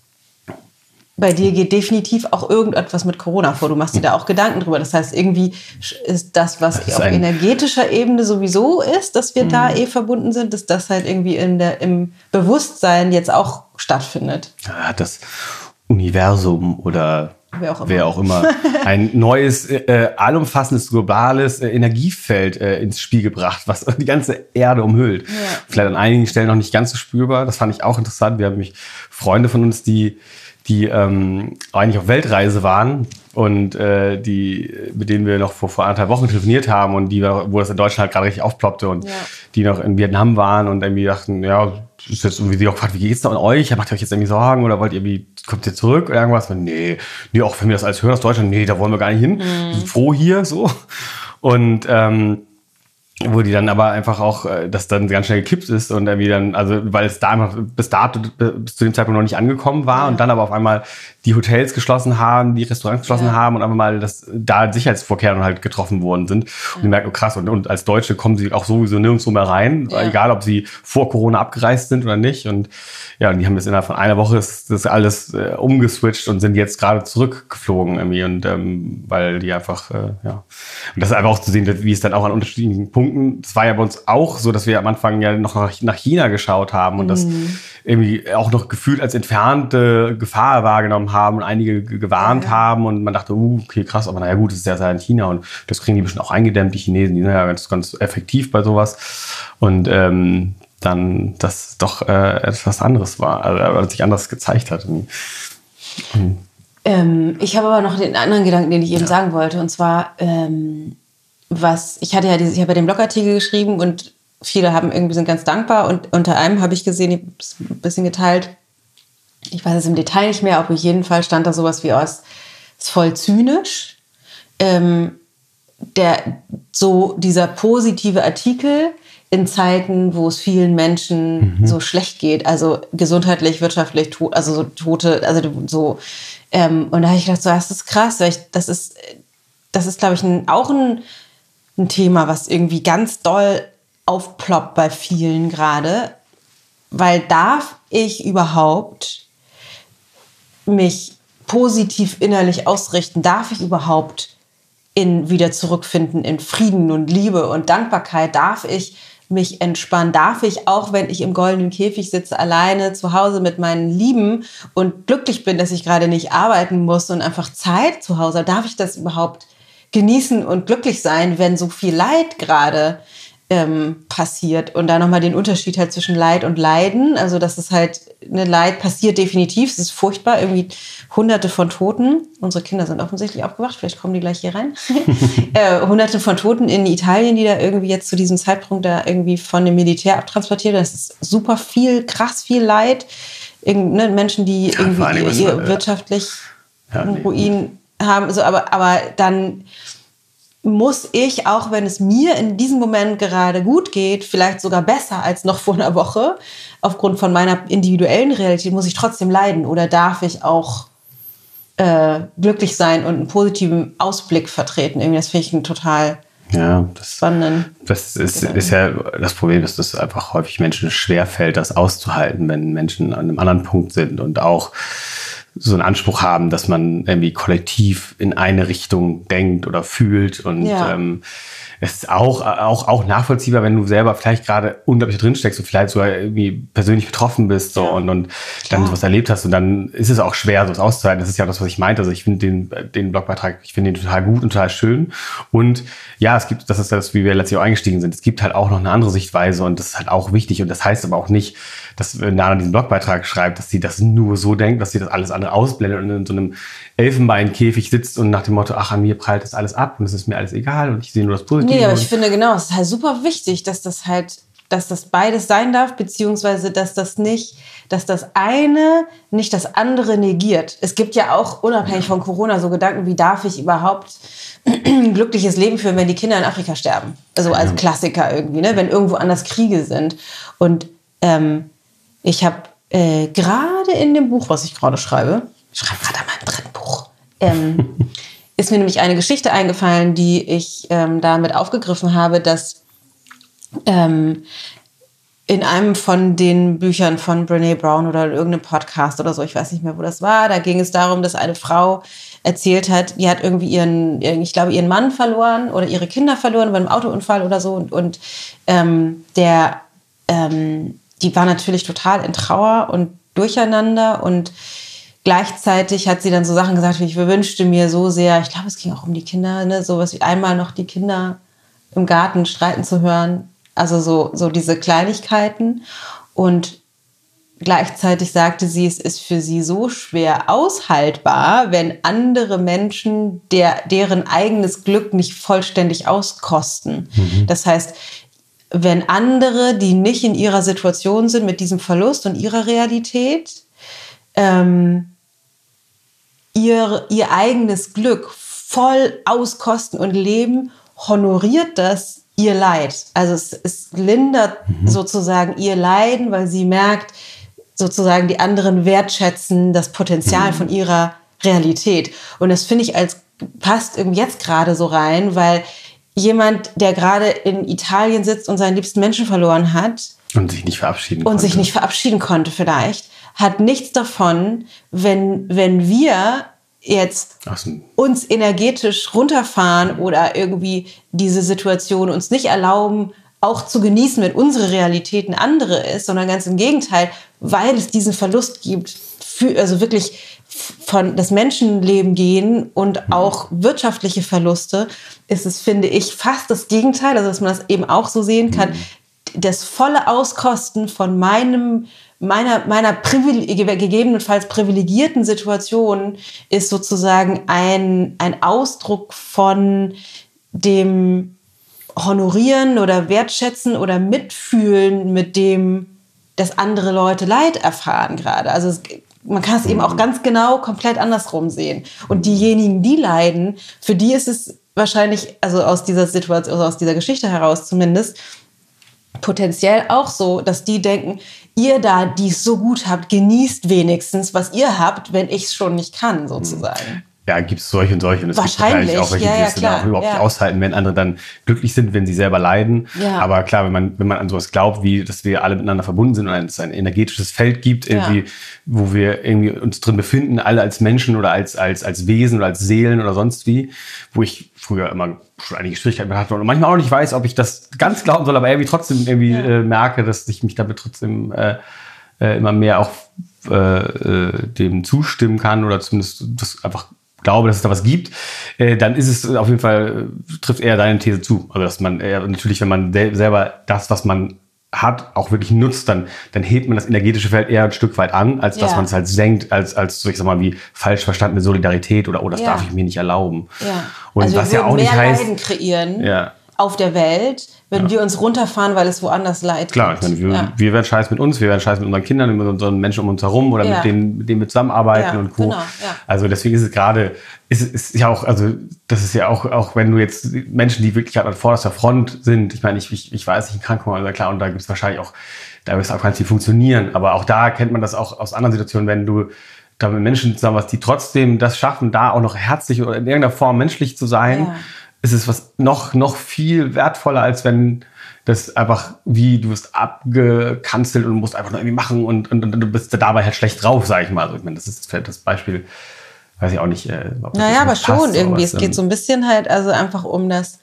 bei dir geht definitiv auch irgendetwas mit Corona vor. Du machst dir da auch Gedanken drüber. Das heißt, irgendwie ist das, was das ist auf energetischer Ebene sowieso ist, dass wir mhm. da eh verbunden sind, dass das halt irgendwie in der, im Bewusstsein jetzt auch stattfindet. Ja, das Universum oder wer auch immer, wer auch immer ein neues, äh, allumfassendes, globales äh, Energiefeld äh, ins Spiel gebracht, was die ganze Erde umhüllt. Ja. Vielleicht an einigen Stellen noch nicht ganz so spürbar. Das fand ich auch interessant. Wir haben nämlich Freunde von uns, die die ähm, eigentlich auf Weltreise waren und äh, die mit denen wir noch vor, vor anderthalb Wochen telefoniert haben und die, wo das in Deutschland halt gerade richtig aufploppte und ja. die noch in Vietnam waren und irgendwie dachten, ja, ist jetzt irgendwie sie auch gefragt, wie geht's da an euch? Macht ihr euch jetzt irgendwie Sorgen oder wollt ihr irgendwie, kommt ihr zurück oder irgendwas? Und nee, nee, auch wenn wir das alles hören aus Deutschland, nee, da wollen wir gar nicht hin. Mhm. Wir sind froh hier, so. Und ähm, wo die dann aber einfach auch, das dann ganz schnell gekippt ist und irgendwie dann, also weil es da einfach bis dato, bis zu dem Zeitpunkt noch nicht angekommen war ja. und dann aber auf einmal die Hotels geschlossen haben, die Restaurants geschlossen ja. haben und einfach mal das, da Sicherheitsvorkehrungen halt getroffen worden sind. Und ja. die merken, oh krass, und, und als Deutsche kommen sie auch sowieso nirgendwo mehr rein, ja. egal ob sie vor Corona abgereist sind oder nicht. Und ja, und die haben das innerhalb von einer Woche ist das alles äh, umgeswitcht und sind jetzt gerade zurückgeflogen irgendwie und ähm, weil die einfach, äh, ja. Und das ist einfach auch zu sehen, wie es dann auch an unterschiedlichen Punkten, das war ja bei uns auch so, dass wir am Anfang ja noch nach, nach China geschaut haben und mhm. das irgendwie auch noch gefühlt als entfernte Gefahr wahrgenommen haben und einige gewarnt ja. haben und man dachte, uh, okay, krass, aber naja gut, das ist ja in China und das kriegen die bestimmt auch eingedämmt, die Chinesen, die sind ja ganz, ganz effektiv bei sowas und ähm, dann das doch äh, etwas anderes war, also sich anders gezeigt hat. Und, und ähm, ich habe aber noch den anderen Gedanken, den ich eben ja. sagen wollte, und zwar, ähm, was, ich hatte ja diese, ich habe ja den Blogartikel geschrieben und viele haben irgendwie sind ganz dankbar und unter einem habe ich gesehen, ich habe es ein bisschen geteilt, ich weiß es im Detail nicht mehr, aber auf jeden Fall stand da sowas wie, oh, es ist voll zynisch, ähm, der, so dieser positive Artikel in Zeiten, wo es vielen Menschen mhm. so schlecht geht, also gesundheitlich, wirtschaftlich, to- also so Tote, also so, ähm, und da habe ich gedacht, so, das ist krass, weil ich, das ist, das ist, glaube ich, ein, auch ein, ein Thema, was irgendwie ganz doll aufploppt bei vielen gerade, weil darf ich überhaupt mich positiv innerlich ausrichten, darf ich überhaupt in wieder zurückfinden in Frieden und Liebe und Dankbarkeit, darf ich mich entspannen, darf ich, auch wenn ich im goldenen Käfig sitze, alleine zu Hause mit meinen Lieben und glücklich bin, dass ich gerade nicht arbeiten muss und einfach Zeit zu Hause, darf ich das überhaupt genießen und glücklich sein, wenn so viel Leid gerade ähm, passiert und da nochmal den Unterschied halt zwischen Leid und Leiden, also das ist halt, eine Leid passiert definitiv, es ist furchtbar, irgendwie hunderte von Toten, unsere Kinder sind offensichtlich aufgewacht, vielleicht kommen die gleich hier rein, äh, hunderte von Toten in Italien, die da irgendwie jetzt zu diesem Zeitpunkt da irgendwie von dem Militär abtransportiert werden, das ist super viel, krass viel Leid, Irgend, ne, Menschen, die ja, irgendwie ihr, ihr wirtschaftlich ja, nee, Ruin haben, so, aber, aber dann muss ich, auch wenn es mir in diesem Moment gerade gut geht, vielleicht sogar besser als noch vor einer Woche, aufgrund von meiner individuellen Realität, muss ich trotzdem leiden? Oder darf ich auch äh, glücklich sein und einen positiven Ausblick vertreten? Irgendwie, das finde ich einen total ja, das, spannenden. Das ist, ist ja das Problem, dass das einfach häufig Menschen schwerfällt, das auszuhalten, wenn Menschen an einem anderen Punkt sind und auch so einen Anspruch haben, dass man irgendwie kollektiv in eine Richtung denkt oder fühlt. Und ja. ähm, es ist auch, auch, auch nachvollziehbar, wenn du selber vielleicht gerade unglaublich drin steckst und vielleicht sogar irgendwie persönlich betroffen bist so, ja. und, und dann sowas erlebt hast. Und dann ist es auch schwer, sowas auszuhalten. Das ist ja das, was ich meinte. Also ich finde den, den Blogbeitrag, ich finde den total gut und total schön. Und ja, es gibt, das ist das, wie wir letztlich auch eingestiegen sind, es gibt halt auch noch eine andere Sichtweise und das ist halt auch wichtig. Und das heißt aber auch nicht, dass wenn Nana diesen Blogbeitrag schreibt, dass sie das nur so denkt, dass sie das alles andere ausblendet und in so einem Elfenbeinkäfig sitzt und nach dem Motto, ach, an mir prallt das alles ab und es ist mir alles egal und ich sehe nur das Positive. Nee, aber ich finde genau, es ist halt super wichtig, dass das halt, dass das beides sein darf, beziehungsweise dass das nicht, dass das eine nicht das andere negiert. Es gibt ja auch unabhängig von Corona so Gedanken, wie darf ich überhaupt ein glückliches Leben führen, wenn die Kinder in Afrika sterben? Also als ja. Klassiker irgendwie, ne? Wenn irgendwo anders Kriege sind. Und ähm, ich habe äh, gerade in dem Buch, was ich gerade schreibe, ich schreibe gerade an meinem dritten Buch, ähm, ist mir nämlich eine Geschichte eingefallen, die ich ähm, damit aufgegriffen habe, dass ähm, in einem von den Büchern von Brené Brown oder irgendeinem Podcast oder so, ich weiß nicht mehr, wo das war, da ging es darum, dass eine Frau erzählt hat, die hat irgendwie ihren, ich glaube, ihren Mann verloren oder ihre Kinder verloren bei einem Autounfall oder so und, und ähm, der, ähm, die war natürlich total in Trauer und durcheinander und gleichzeitig hat sie dann so Sachen gesagt, wie ich wünschte mir so sehr, ich glaube, es ging auch um die Kinder, ne, sowas wie einmal noch die Kinder im Garten streiten zu hören, also so, so diese Kleinigkeiten und gleichzeitig sagte sie, es ist für sie so schwer aushaltbar, wenn andere Menschen der, deren eigenes Glück nicht vollständig auskosten. Mhm. Das heißt, wenn andere, die nicht in ihrer Situation sind mit diesem Verlust und ihrer Realität, ähm, ihr, ihr eigenes Glück voll auskosten und leben, honoriert das ihr Leid. Also es, es lindert mhm. sozusagen ihr Leiden, weil sie merkt, sozusagen die anderen wertschätzen das Potenzial mhm. von ihrer Realität. Und das finde ich als passt irgendwie jetzt gerade so rein, weil jemand, der gerade in Italien sitzt und seinen liebsten Menschen verloren hat und sich nicht verabschieden und konnte. sich nicht verabschieden konnte vielleicht, hat nichts davon, wenn, wenn wir jetzt so. uns energetisch runterfahren oder irgendwie diese Situation uns nicht erlauben, auch zu genießen, wenn unsere Realität eine andere ist, sondern ganz im Gegenteil, weil es diesen Verlust gibt, für, also wirklich von das Menschenleben gehen und auch wirtschaftliche Verluste, ist es, finde ich, fast das Gegenteil, also dass man das eben auch so sehen kann, das volle Auskosten von meinem meiner, meiner privileg- gegebenenfalls privilegierten Situation ist sozusagen ein, ein Ausdruck von dem Honorieren oder Wertschätzen oder Mitfühlen mit dem, dass andere Leute Leid erfahren gerade. Also es, man kann es eben auch ganz genau komplett andersrum sehen. Und diejenigen, die leiden, für die ist es wahrscheinlich, also aus dieser Situation, also aus dieser Geschichte heraus zumindest, potenziell auch so, dass die denken, ihr da, die es so gut habt, genießt wenigstens, was ihr habt, wenn ich es schon nicht kann, sozusagen. Ja, gibt es solche und solche. Und es wahrscheinlich. Gibt auch welche, ja, die ja, es klar. dann auch überhaupt ja. nicht aushalten, wenn andere dann glücklich sind, wenn sie selber leiden. Ja. Aber klar, wenn man, wenn man an sowas glaubt, wie, dass wir alle miteinander verbunden sind und es ein energetisches Feld gibt, irgendwie, ja. wo wir irgendwie uns drin befinden, alle als Menschen oder als, als, als Wesen oder als Seelen oder sonst wie, wo ich früher immer schon einige Schwierigkeiten hatte und manchmal auch nicht weiß, ob ich das ganz glauben soll, aber irgendwie trotzdem irgendwie ja. äh, merke, dass ich mich damit trotzdem äh, äh, immer mehr auch äh, äh, dem zustimmen kann oder zumindest das einfach glaube, dass es da was gibt, äh, dann ist es auf jeden Fall, äh, trifft eher deine These zu. Also dass man eher, natürlich, wenn man de- selber das, was man hat, auch wirklich nutzt, dann, dann hebt man das energetische Feld eher ein Stück weit an, als dass ja. man es halt senkt, als, als so, ich sag mal, wie falsch verstandene Solidarität oder, oh, das ja. darf ich mir nicht erlauben. Ja. Und also was wir ja würden auch nicht mehr heißt, Leiden kreieren ja. auf der Welt, Würden ja. wir uns runterfahren, weil es woanders Leid Klar, gibt. ich meine, wir, ja. wir werden scheiße mit uns, wir werden scheiße mit unseren Kindern, mit unseren Menschen um uns herum oder ja. mit denen, mit denen wir zusammenarbeiten ja, und Co. Genau, ja. Also deswegen ist es gerade, ist, ist ja auch, also das ist ja auch, auch wenn du jetzt Menschen, die wirklich an vorderster Front sind, ich meine, ich, ich, ich weiß nicht, im Krankenhaus, klar, und da gibt es wahrscheinlich auch, da wird es auch ganz viel funktionieren, aber auch da kennt man das auch aus anderen Situationen, wenn du da mit Menschen zusammen was, die trotzdem das schaffen, da auch noch herzlich oder in irgendeiner Form menschlich zu sein, ja. ist es was noch, noch viel wertvoller, als wenn das einfach wie, du wirst abgekanzelt und musst einfach nur irgendwie machen und, und, und du bist dabei halt schlecht drauf, sag ich mal. Also ich meine, das ist das Beispiel, weiß ich auch nicht. Äh, ob das naja, aber schon passt, irgendwie. was, es geht so ein bisschen halt also einfach um das.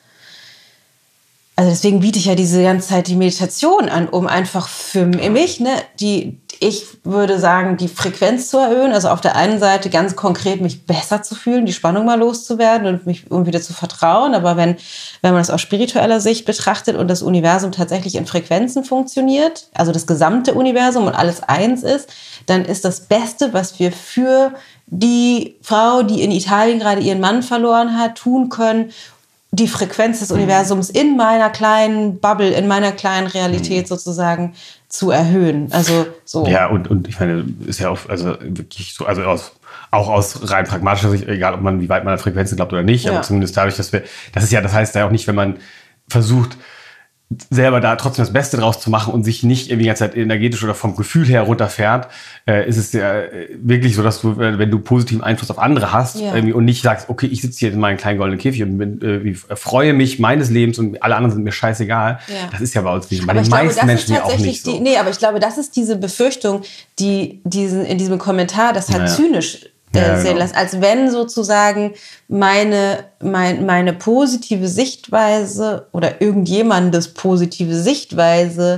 Also deswegen biete ich ja diese ganze Zeit die Meditation an, um einfach für mich, ne, die, ich würde sagen, die Frequenz zu erhöhen. Also auf der einen Seite ganz konkret mich besser zu fühlen, die Spannung mal loszuwerden und mich irgendwie wieder zu vertrauen. Aber wenn, wenn man das aus spiritueller Sicht betrachtet und das Universum tatsächlich in Frequenzen funktioniert, also das gesamte Universum und alles eins ist, dann ist das Beste, was wir für die Frau, die in Italien gerade ihren Mann verloren hat, tun können, die Frequenz des Universums in meiner kleinen Bubble, in meiner kleinen Realität sozusagen zu erhöhen. Also so. Ja, und, und ich meine, ist ja auch, also wirklich so, also aus, auch aus rein pragmatischer Sicht, egal ob man, wie weit man an Frequenzen glaubt oder nicht, ja. aber zumindest dadurch, dass wir, das ist ja, das heißt ja auch nicht, wenn man versucht, selber da trotzdem das Beste draus zu machen und sich nicht irgendwie die ganze Zeit energetisch oder vom Gefühl her runterfährt, äh, ist es ja wirklich so, dass du, wenn du positiven Einfluss auf andere hast ja. irgendwie, und nicht sagst, okay, ich sitze hier in meinem kleinen goldenen Käfig und bin, äh, freue mich meines Lebens und alle anderen sind mir scheißegal. Ja. Das ist ja bei uns nicht. Bei den meisten glaube, Menschen ja auch nicht so. Die, nee, aber ich glaube, das ist diese Befürchtung, die diesen, in diesem Kommentar, das halt ja. zynisch Ja, sehen genau. lassen, als wenn sozusagen meine, mein, meine positive Sichtweise oder irgendjemandes positive Sichtweise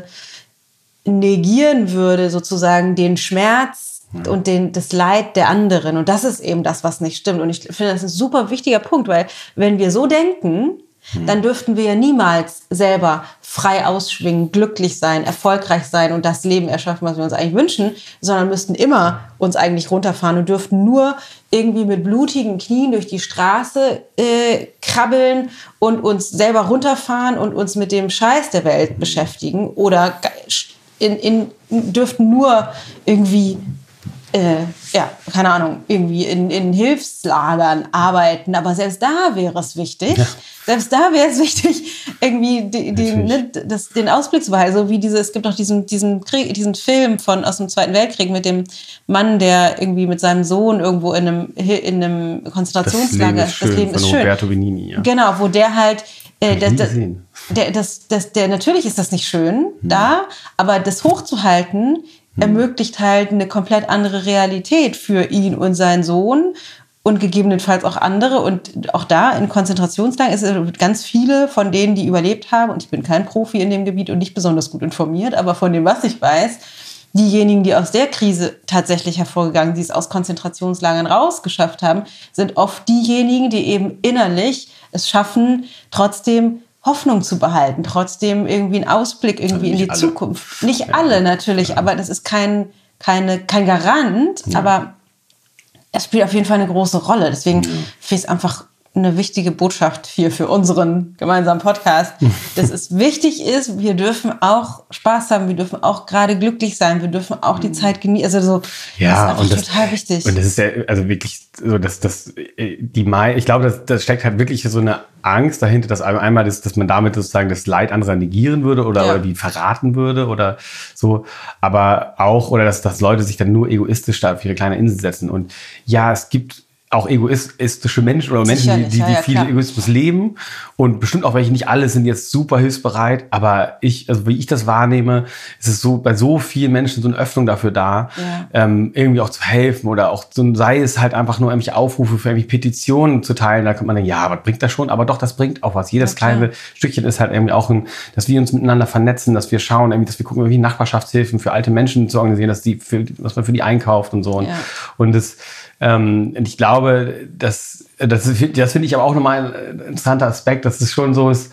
negieren würde, sozusagen den Schmerz ja. und den, das Leid der anderen. Und das ist eben das, was nicht stimmt. Und ich finde, das ist ein super wichtiger Punkt, weil wenn wir so denken, hm. dann dürften wir ja niemals selber frei ausschwingen, glücklich sein, erfolgreich sein und das Leben erschaffen, was wir uns eigentlich wünschen, sondern müssten immer uns eigentlich runterfahren und dürften nur irgendwie mit blutigen Knien durch die Straße äh, krabbeln und uns selber runterfahren und uns mit dem Scheiß der Welt beschäftigen oder in, in, dürften nur irgendwie Äh, ja, keine Ahnung, irgendwie in, in Hilfslagern arbeiten. Aber selbst da wäre es wichtig, ja. selbst da wäre es wichtig, irgendwie die, die, ne, das, den Ausblick zu behalten. So wie diese, es gibt auch diesen, diesen, Krieg, diesen Film von, aus dem Zweiten Weltkrieg mit dem Mann, der irgendwie mit seinem Sohn irgendwo in einem, in einem Konzentrationslager, das Leben ist schön, das Leben ist von schön. Roberto Benigni, ja. Genau, wo der halt, äh, das, das, der, das, das, der, natürlich ist das nicht schön hm. da, aber das hochzuhalten, ermöglicht halt eine komplett andere Realität für ihn und seinen Sohn und gegebenenfalls auch andere. Und auch da in Konzentrationslagern ist es ganz viele von denen, die überlebt haben, und ich bin kein Profi in dem Gebiet und nicht besonders gut informiert, aber von dem, was ich weiß, diejenigen, die aus der Krise tatsächlich hervorgegangen, die es aus Konzentrationslagern rausgeschafft haben, sind oft diejenigen, die eben innerlich es schaffen, trotzdem Hoffnung zu behalten, trotzdem irgendwie einen Ausblick irgendwie also in die alle. Zukunft. Nicht ja. alle natürlich, ja. aber das ist kein, keine, kein Garant, ja. aber es spielt auf jeden Fall eine große Rolle. Deswegen ja. finde ich es einfach eine wichtige Botschaft hier für unseren gemeinsamen Podcast, dass es wichtig ist, wir dürfen auch Spaß haben, wir dürfen auch gerade glücklich sein, wir dürfen auch die Zeit genießen. Also so, ja, das ist und das, total wichtig. Und das ist ja also wirklich so, dass das die Mai, ich glaube, das, das steckt halt wirklich so eine Angst dahinter, dass einmal das, dass man damit sozusagen das Leid anderer negieren würde oder, ja. oder die verraten würde oder so, aber auch oder dass, dass Leute sich dann nur egoistisch da auf ihre kleine Insel setzen. Und ja, es gibt auch egoistische Menschen oder Menschen, die, die, die ja, ja, viel klar. Egoismus leben und bestimmt auch welche, nicht alle sind jetzt super hilfsbereit, aber ich, also wie ich das wahrnehme, ist es so, bei so vielen Menschen so eine Öffnung dafür da, ja. ähm, irgendwie auch zu helfen oder auch so, sei es halt einfach nur irgendwelche Aufrufe für irgendwelche Petitionen zu teilen, da kann man denken, ja, was bringt das schon? Aber doch, das bringt auch was. Jedes okay. kleine Stückchen ist halt irgendwie auch ein, dass wir uns miteinander vernetzen, dass wir schauen, irgendwie, dass wir gucken, wie Nachbarschaftshilfen für alte Menschen zu organisieren, dass die, für, dass man für die einkauft und so. Und, ja. und das, Ähm, und ich glaube, dass, das, das finde ich aber auch nochmal ein interessanter Aspekt, dass es schon so ist,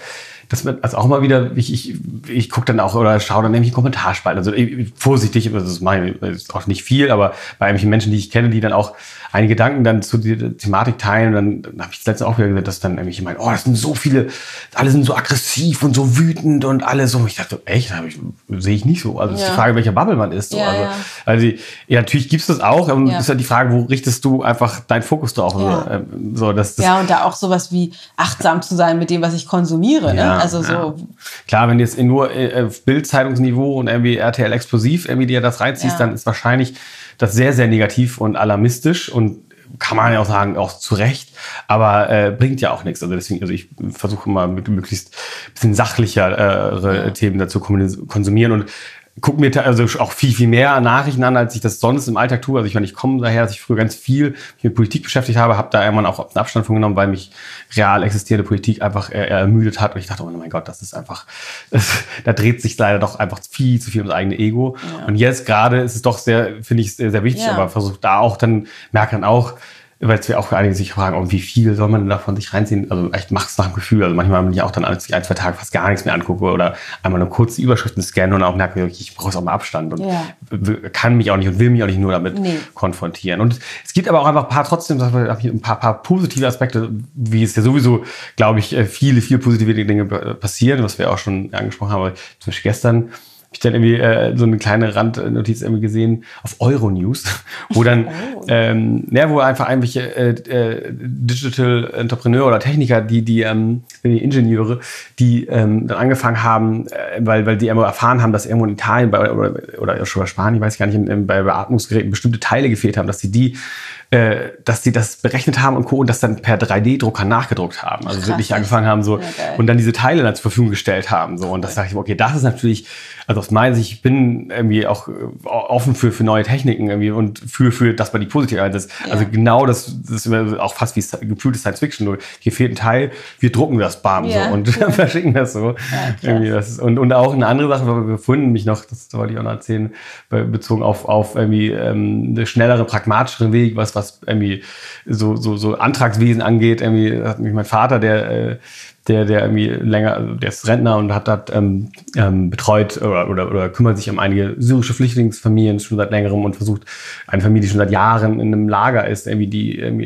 das wird also auch mal wieder, ich, ich, ich gucke dann auch oder schaue dann nämlich Kommentarspalten. Also ich, vorsichtig, das ist, mein, das ist auch nicht viel, aber bei irgendwelchen Menschen, die ich kenne, die dann auch einige Gedanken dann zu der Thematik teilen, dann, dann habe ich letztens auch wieder gesagt, dass dann irgendwelche meinen, oh, das sind so viele, alle sind so aggressiv und so wütend und alle so. Ich dachte, echt, ich, sehe ich nicht so. Also ja. ist die Frage, welcher Bubble man ist. So. Ja, also, ja. also ja, natürlich gibt's das auch, aber ja. ist ja die Frage, wo richtest du einfach deinen Fokus drauf? Ja. So, ähm, so, dass, das ja, und da auch sowas wie achtsam zu sein mit dem, was ich konsumiere. Ja, ne? Also so. Ja. Klar, wenn du jetzt nur äh, Bild-Zeitungsniveau und irgendwie R T L Explosiv irgendwie dir das reinziehst, ja. dann ist wahrscheinlich das sehr, sehr negativ und alarmistisch und kann man ja auch sagen, auch zu Recht, aber äh, bringt ja auch nichts. Also deswegen, also ich versuche mal mit möglichst bisschen sachlichere äh, ja. Themen dazu konsumieren und gucke mir also auch viel, viel mehr Nachrichten an, als ich das sonst im Alltag tue. Also ich meine, ich komme daher, dass ich früher ganz viel mich mit Politik beschäftigt habe, habe da irgendwann auch einen Abstand von genommen, weil mich real existierende Politik einfach äh, ermüdet hat. Und ich dachte, oh mein Gott, das ist einfach, das, da dreht sich leider doch einfach viel zu viel ums eigene Ego. Ja. Und jetzt gerade ist es doch sehr, finde ich, sehr, sehr wichtig, ja. aber versuche da auch dann, merke dann auch, weil wir auch für einige sich fragen, oh, wie viel soll man davon sich reinziehen? Also echt macht's nach dem Gefühl. Also manchmal, wenn ich auch dann ein, zwei Tage fast gar nichts mehr angucke oder einmal nur kurze Überschriften scannen und auch merke, ich brauche auch mal Abstand und ja. kann mich auch nicht und will mich auch nicht nur damit nee. konfrontieren. Und es gibt aber auch einfach ein paar trotzdem ein paar, paar positive Aspekte, wie es ja sowieso, glaube ich, viele, viele positive Dinge passieren, was wir auch schon angesprochen haben. Zum Beispiel gestern habe ich dann irgendwie äh, so eine kleine Randnotiz irgendwie gesehen auf Euronews, wo dann, oh. ähm, ja, wo einfach irgendwelche äh, äh, Digital Entrepreneur oder Techniker, die, die, ähm, die Ingenieure, die ähm, dann angefangen haben, äh, weil, weil die irgendwo erfahren haben, dass irgendwo in Italien bei, oder, oder schon bei Spanien, weiß ich gar nicht, in, in, bei Beatmungsgeräten bestimmte Teile gefehlt haben, dass sie die Äh, dass die das berechnet haben und Co. und das dann per drei D Drucker nachgedruckt haben. Also Krass. wirklich angefangen haben so ja, und dann diese Teile dann zur Verfügung gestellt haben. So. Und das dachte ich, okay, das ist natürlich, also aus meiner Sicht, ich bin irgendwie auch offen für, für neue Techniken irgendwie und für, für dass man die positiv einsetzt. Ja. Also genau das, das ist auch fast wie gefühlte Science Fiction. Nur hier fehlt ein Teil, wir drucken das bam ja, so und cool. verschicken das so. Ja, irgendwie das ist, und, und auch eine andere Sache, weil wir gefunden mich noch, das wollte ich auch noch erzählen, bezogen auf, auf irgendwie ähm, eine schnellere, pragmatischere Weg, was was irgendwie so, so, so Antragswesen angeht. Irgendwie hat mich mein Vater, der, äh, der, der irgendwie länger, also der ist Rentner und hat das ähm, ähm, betreut oder, oder, oder kümmert sich um einige syrische Flüchtlingsfamilien schon seit längerem und versucht, eine Familie, die schon seit Jahren in einem Lager ist, irgendwie die irgendwie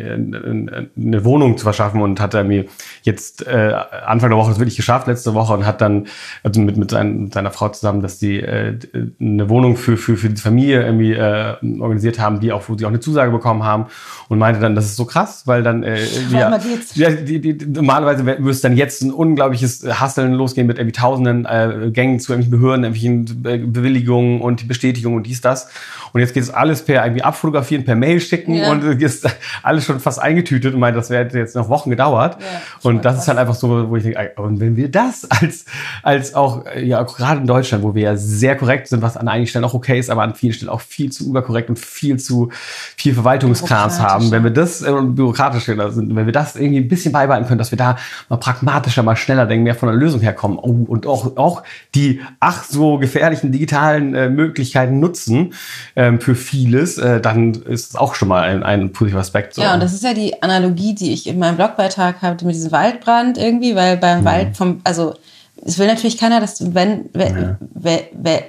eine Wohnung zu verschaffen und hat irgendwie jetzt äh, Anfang der Woche das wirklich geschafft, letzte Woche, und hat dann also mit, mit, sein, mit seiner Frau zusammen, dass die äh, eine Wohnung für, für, für die Familie irgendwie äh, organisiert haben, die auch, wo sie auch eine Zusage bekommen haben, und meinte dann, das ist so krass, weil dann äh, ja, ja, die, die, die, normalerweise würde es dann jetzt ein unglaubliches Hasseln losgehen mit irgendwie tausenden äh, Gängen zu irgendwelchen Behörden, irgendwelchen Bewilligungen und Bestätigungen und dies, das. Und jetzt geht es alles per irgendwie abfotografieren, per Mail schicken ja. und ist alles schon fast eingetütet und meinte, das wäre jetzt noch Wochen gedauert. Ja, und das krass. Ist halt einfach so, wo ich denke, und wenn wir das als, als auch, ja, auch gerade in Deutschland, wo wir ja sehr korrekt sind, was an einigen Stellen auch okay ist, aber an vielen Stellen auch viel zu überkorrekt und viel zu viel Verwaltungskrams haben, wenn wir das, äh, bürokratisch sind, wenn wir das irgendwie ein bisschen beibehalten können, dass wir da mal pragmatischer, mal schneller denken, mehr von einer Lösung herkommen, oh, und auch, auch die ach so gefährlichen digitalen äh, Möglichkeiten nutzen ähm, für vieles, äh, dann ist es auch schon mal ein, ein positiver Aspekt. So. Ja, und das ist ja die Analogie, die ich in meinem Blogbeitrag hatte mit diesem Waldbrand irgendwie, weil beim mhm. Wald vom, also es will natürlich keiner, dass wenn, wenn ja. Wä- Wä-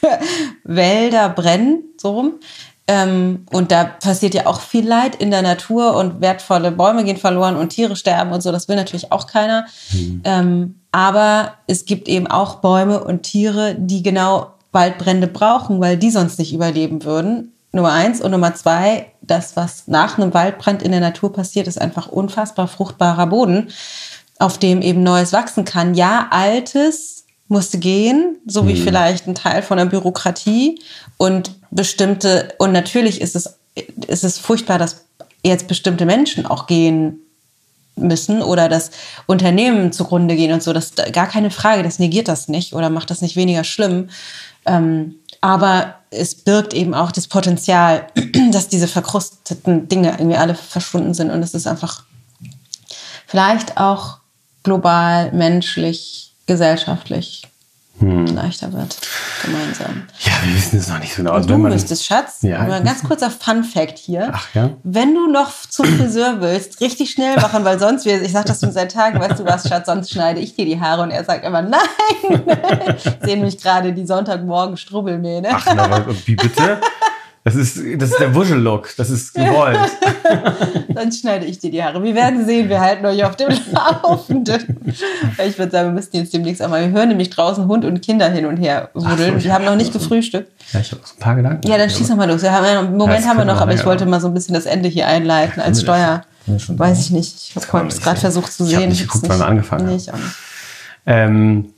Wälder brennen, so rum. Ähm, und da passiert ja auch viel Leid in der Natur und wertvolle Bäume gehen verloren und Tiere sterben und so. Das will natürlich auch keiner. Mhm. Ähm, aber es gibt eben auch Bäume und Tiere, die genau Waldbrände brauchen, weil die sonst nicht überleben würden. Nummer eins. Und Nummer zwei, das, was nach einem Waldbrand in der Natur passiert, ist einfach unfassbar fruchtbarer Boden, auf dem eben Neues wachsen kann. Ja, Altes musste gehen, so wie mhm. vielleicht ein Teil von der Bürokratie und bestimmte, und natürlich ist es, ist es furchtbar, dass jetzt bestimmte Menschen auch gehen müssen oder dass Unternehmen zugrunde gehen und so, das ist gar keine Frage, das negiert das nicht oder macht das nicht weniger schlimm, ähm, aber es birgt eben auch das Potenzial, dass diese verkrusteten Dinge irgendwie alle verschwunden sind, und es ist einfach vielleicht auch global, menschlich, gesellschaftlich hm. leichter wird, gemeinsam. Ja, wir wissen es noch nicht so genau. Und du müsstest, Schatz, ja, mal ein ganz kurzer Fun-Fact hier. Ach ja? Wenn du noch zum Friseur willst, richtig schnell machen, weil sonst, ich sag das schon seit Tagen, weißt du was, Schatz, sonst schneide ich dir die Haare. Und er sagt immer, nein. Sehen mich gerade die Sonntagmorgen Strubbelmähne. Ach, na, wie bitte? Das ist, das ist der Wuschel-Look. Das ist gewollt. Dann schneide ich dir die Haare. Wir werden sehen, wir halten euch auf dem Laufenden. Ich würde sagen, wir müssten jetzt demnächst einmal, wir hören nämlich draußen Hund und Kinder hin und her wudeln. So, die haben noch nicht gefrühstückt. Ja, ich habe noch so ein paar Gedanken. Ja, dann schieß noch mal los. Wir haben, Im Moment ja, haben wir noch, aber ich wollte mal so ein bisschen das Ende hier einleiten als Steuer. Weiß ich nicht. Ich habe es gerade versucht zu sehen. Ich habe nicht geguckt, wann wir angefangen haben. Nee, ähm,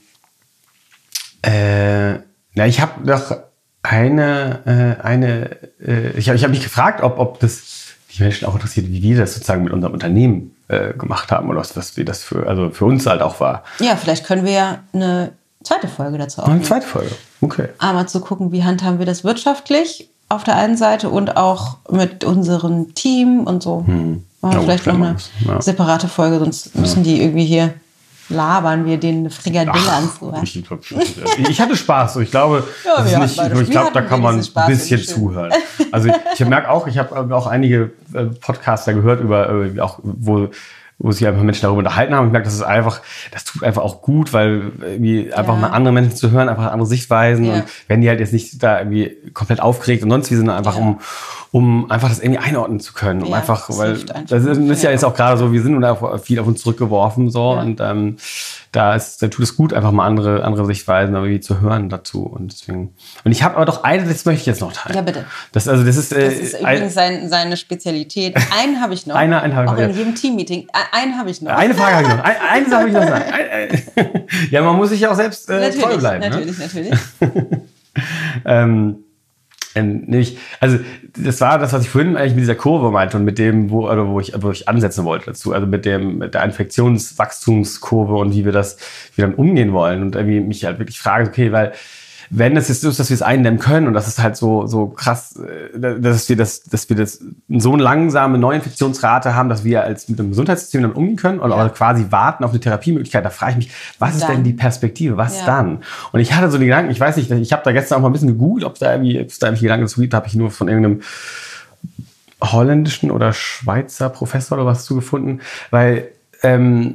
äh, na, ich habe doch eine, äh, eine, äh, ich habe ich hab mich gefragt, ob, ob das die Menschen auch interessiert, wie wir das sozusagen mit unserem Unternehmen äh, gemacht haben oder was, was wir das für, also für uns halt auch war. Ja, vielleicht können wir ja eine zweite Folge dazu aufnehmen. Eine zweite Folge, okay. Einmal zu gucken, wie handhaben wir das wirtschaftlich auf der einen Seite und auch mit unserem Team und so. Hm. Ja, vielleicht noch eine ja. separate Folge, sonst müssen ja. die irgendwie hier labern wir denen eine Frikadelle ans Ohr. Ich, ich hatte Spaß. Ich glaube, ja, das ist nicht, ich glaube, da kann man ein bisschen zuhören. Also ich merke auch, ich habe auch einige Podcaster gehört, über, auch, wo, wo sich einfach Menschen darüber unterhalten haben. Ich merke, das ist einfach, das tut einfach auch gut, weil irgendwie einfach ja. mal andere Menschen zu hören, einfach andere Sichtweisen. Ja. Und wenn die halt jetzt nicht da irgendwie komplett aufgeregt und sonst wie sind, einfach ja. um um einfach das irgendwie einordnen zu können. Um ja, einfach, das weil einfach das ist, ist ja jetzt auch gerade so, wir sind da viel auf uns zurückgeworfen so ja. und ähm, da ist, da tut es gut, einfach mal andere andere Sichtweisen irgendwie zu hören dazu und deswegen. Und ich habe aber doch eine, das möchte ich jetzt noch teilen. Ja bitte. Das also das ist, äh, das ist übrigens sein, seine Spezialität. Einen habe ich noch. Eine, einen habe ich noch. Auch in jedem Teammeeting. Einen habe ich noch. Eine Frage habe ich noch. Ein, eines habe ich noch. Ein, ein, ja, man muss sich ja auch selbst äh, natürlich, treu bleiben. Natürlich, ne? natürlich. ähm, Nämlich, also das war das, was ich vorhin eigentlich mit dieser Kurve meinte und mit dem, wo, oder wo ich, wo ich ansetzen wollte dazu, also mit dem mit der Infektionswachstumskurve und wie wir das, wie wir damit umgehen wollen und irgendwie mich halt wirklich fragen, okay, weil wenn es jetzt ist, dass wir es eindämmen können und das ist halt so so krass, dass wir das, dass wir das so eine langsame Neuinfektionsrate haben, dass wir als mit dem Gesundheitssystem damit umgehen können oder ja. quasi warten auf eine Therapiemöglichkeit. Da frage ich mich, was ist denn die Perspektive? Was ja. dann? Und ich hatte so die Gedanken, ich weiß nicht, ich habe da gestern auch mal ein bisschen gegoogelt, ob es da irgendwie, ob es da irgendwie Gedanken dazu gibt, habe ich nur von irgendeinem holländischen oder Schweizer Professor oder was zugefunden, weil ähm,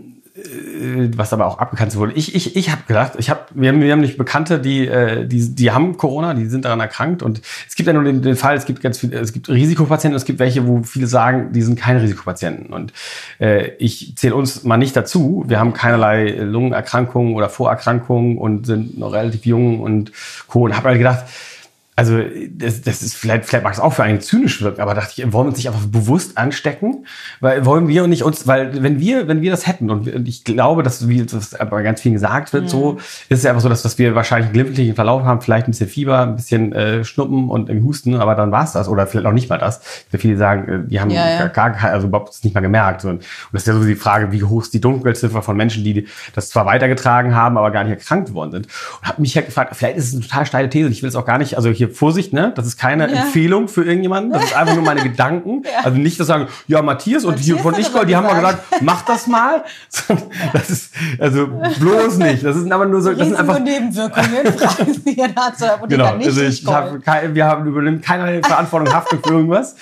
was aber auch abgekannt wurde. Ich, ich, ich habe gedacht, ich hab, wir haben, wir haben nicht Bekannte, die, die, die haben Corona, die sind daran erkrankt und es gibt ja nur den, den Fall, es gibt ganz viele, es gibt Risikopatienten und es gibt welche, wo viele sagen, die sind keine Risikopatienten und äh, ich zähle uns mal nicht dazu. Wir haben keinerlei Lungenerkrankungen oder Vorerkrankungen und sind noch relativ jung und Co. und habe halt gedacht, also das, das ist vielleicht, vielleicht mag es auch für einen zynisch wirken, aber dachte ich, wollen wir uns nicht einfach bewusst anstecken? Weil wollen wir und nicht uns, weil wenn wir, wenn wir das hätten und ich glaube, dass wie das bei ganz vielen gesagt wird, mhm. so ist es einfach so, dass, dass wir wahrscheinlich einen glimpflichen Verlauf haben, vielleicht ein bisschen Fieber, ein bisschen äh, Schnuppen und irgendwie Husten, aber dann war's das oder vielleicht auch nicht mal das. Weil viele sagen, die haben ja, ja. gar, gar also überhaupt nicht mal gemerkt. Und das ist ja so die Frage, wie hoch ist die Dunkelziffer von Menschen, die das zwar weitergetragen haben, aber gar nicht erkrankt worden sind. Und habe mich halt gefragt, vielleicht ist es eine total steile These und ich will es auch gar nicht, also hier Vorsicht, ne? Das ist keine ja. Empfehlung für irgendjemanden. Das ist einfach nur meine Gedanken. Ja. Also nicht das sagen, ja, Matthias und Matthias hier von Ich, die haben mal gesagt, mach das mal. Das ist, also bloß nicht. Das sind aber nur so, das sind einfach Nebenwirkungen. Fragen Sie Ihren Arzt oder Apotheker genau, nicht. Also ich, ich hab kein, wir haben übernehmen keine Verantwortung, Haftung für irgendwas.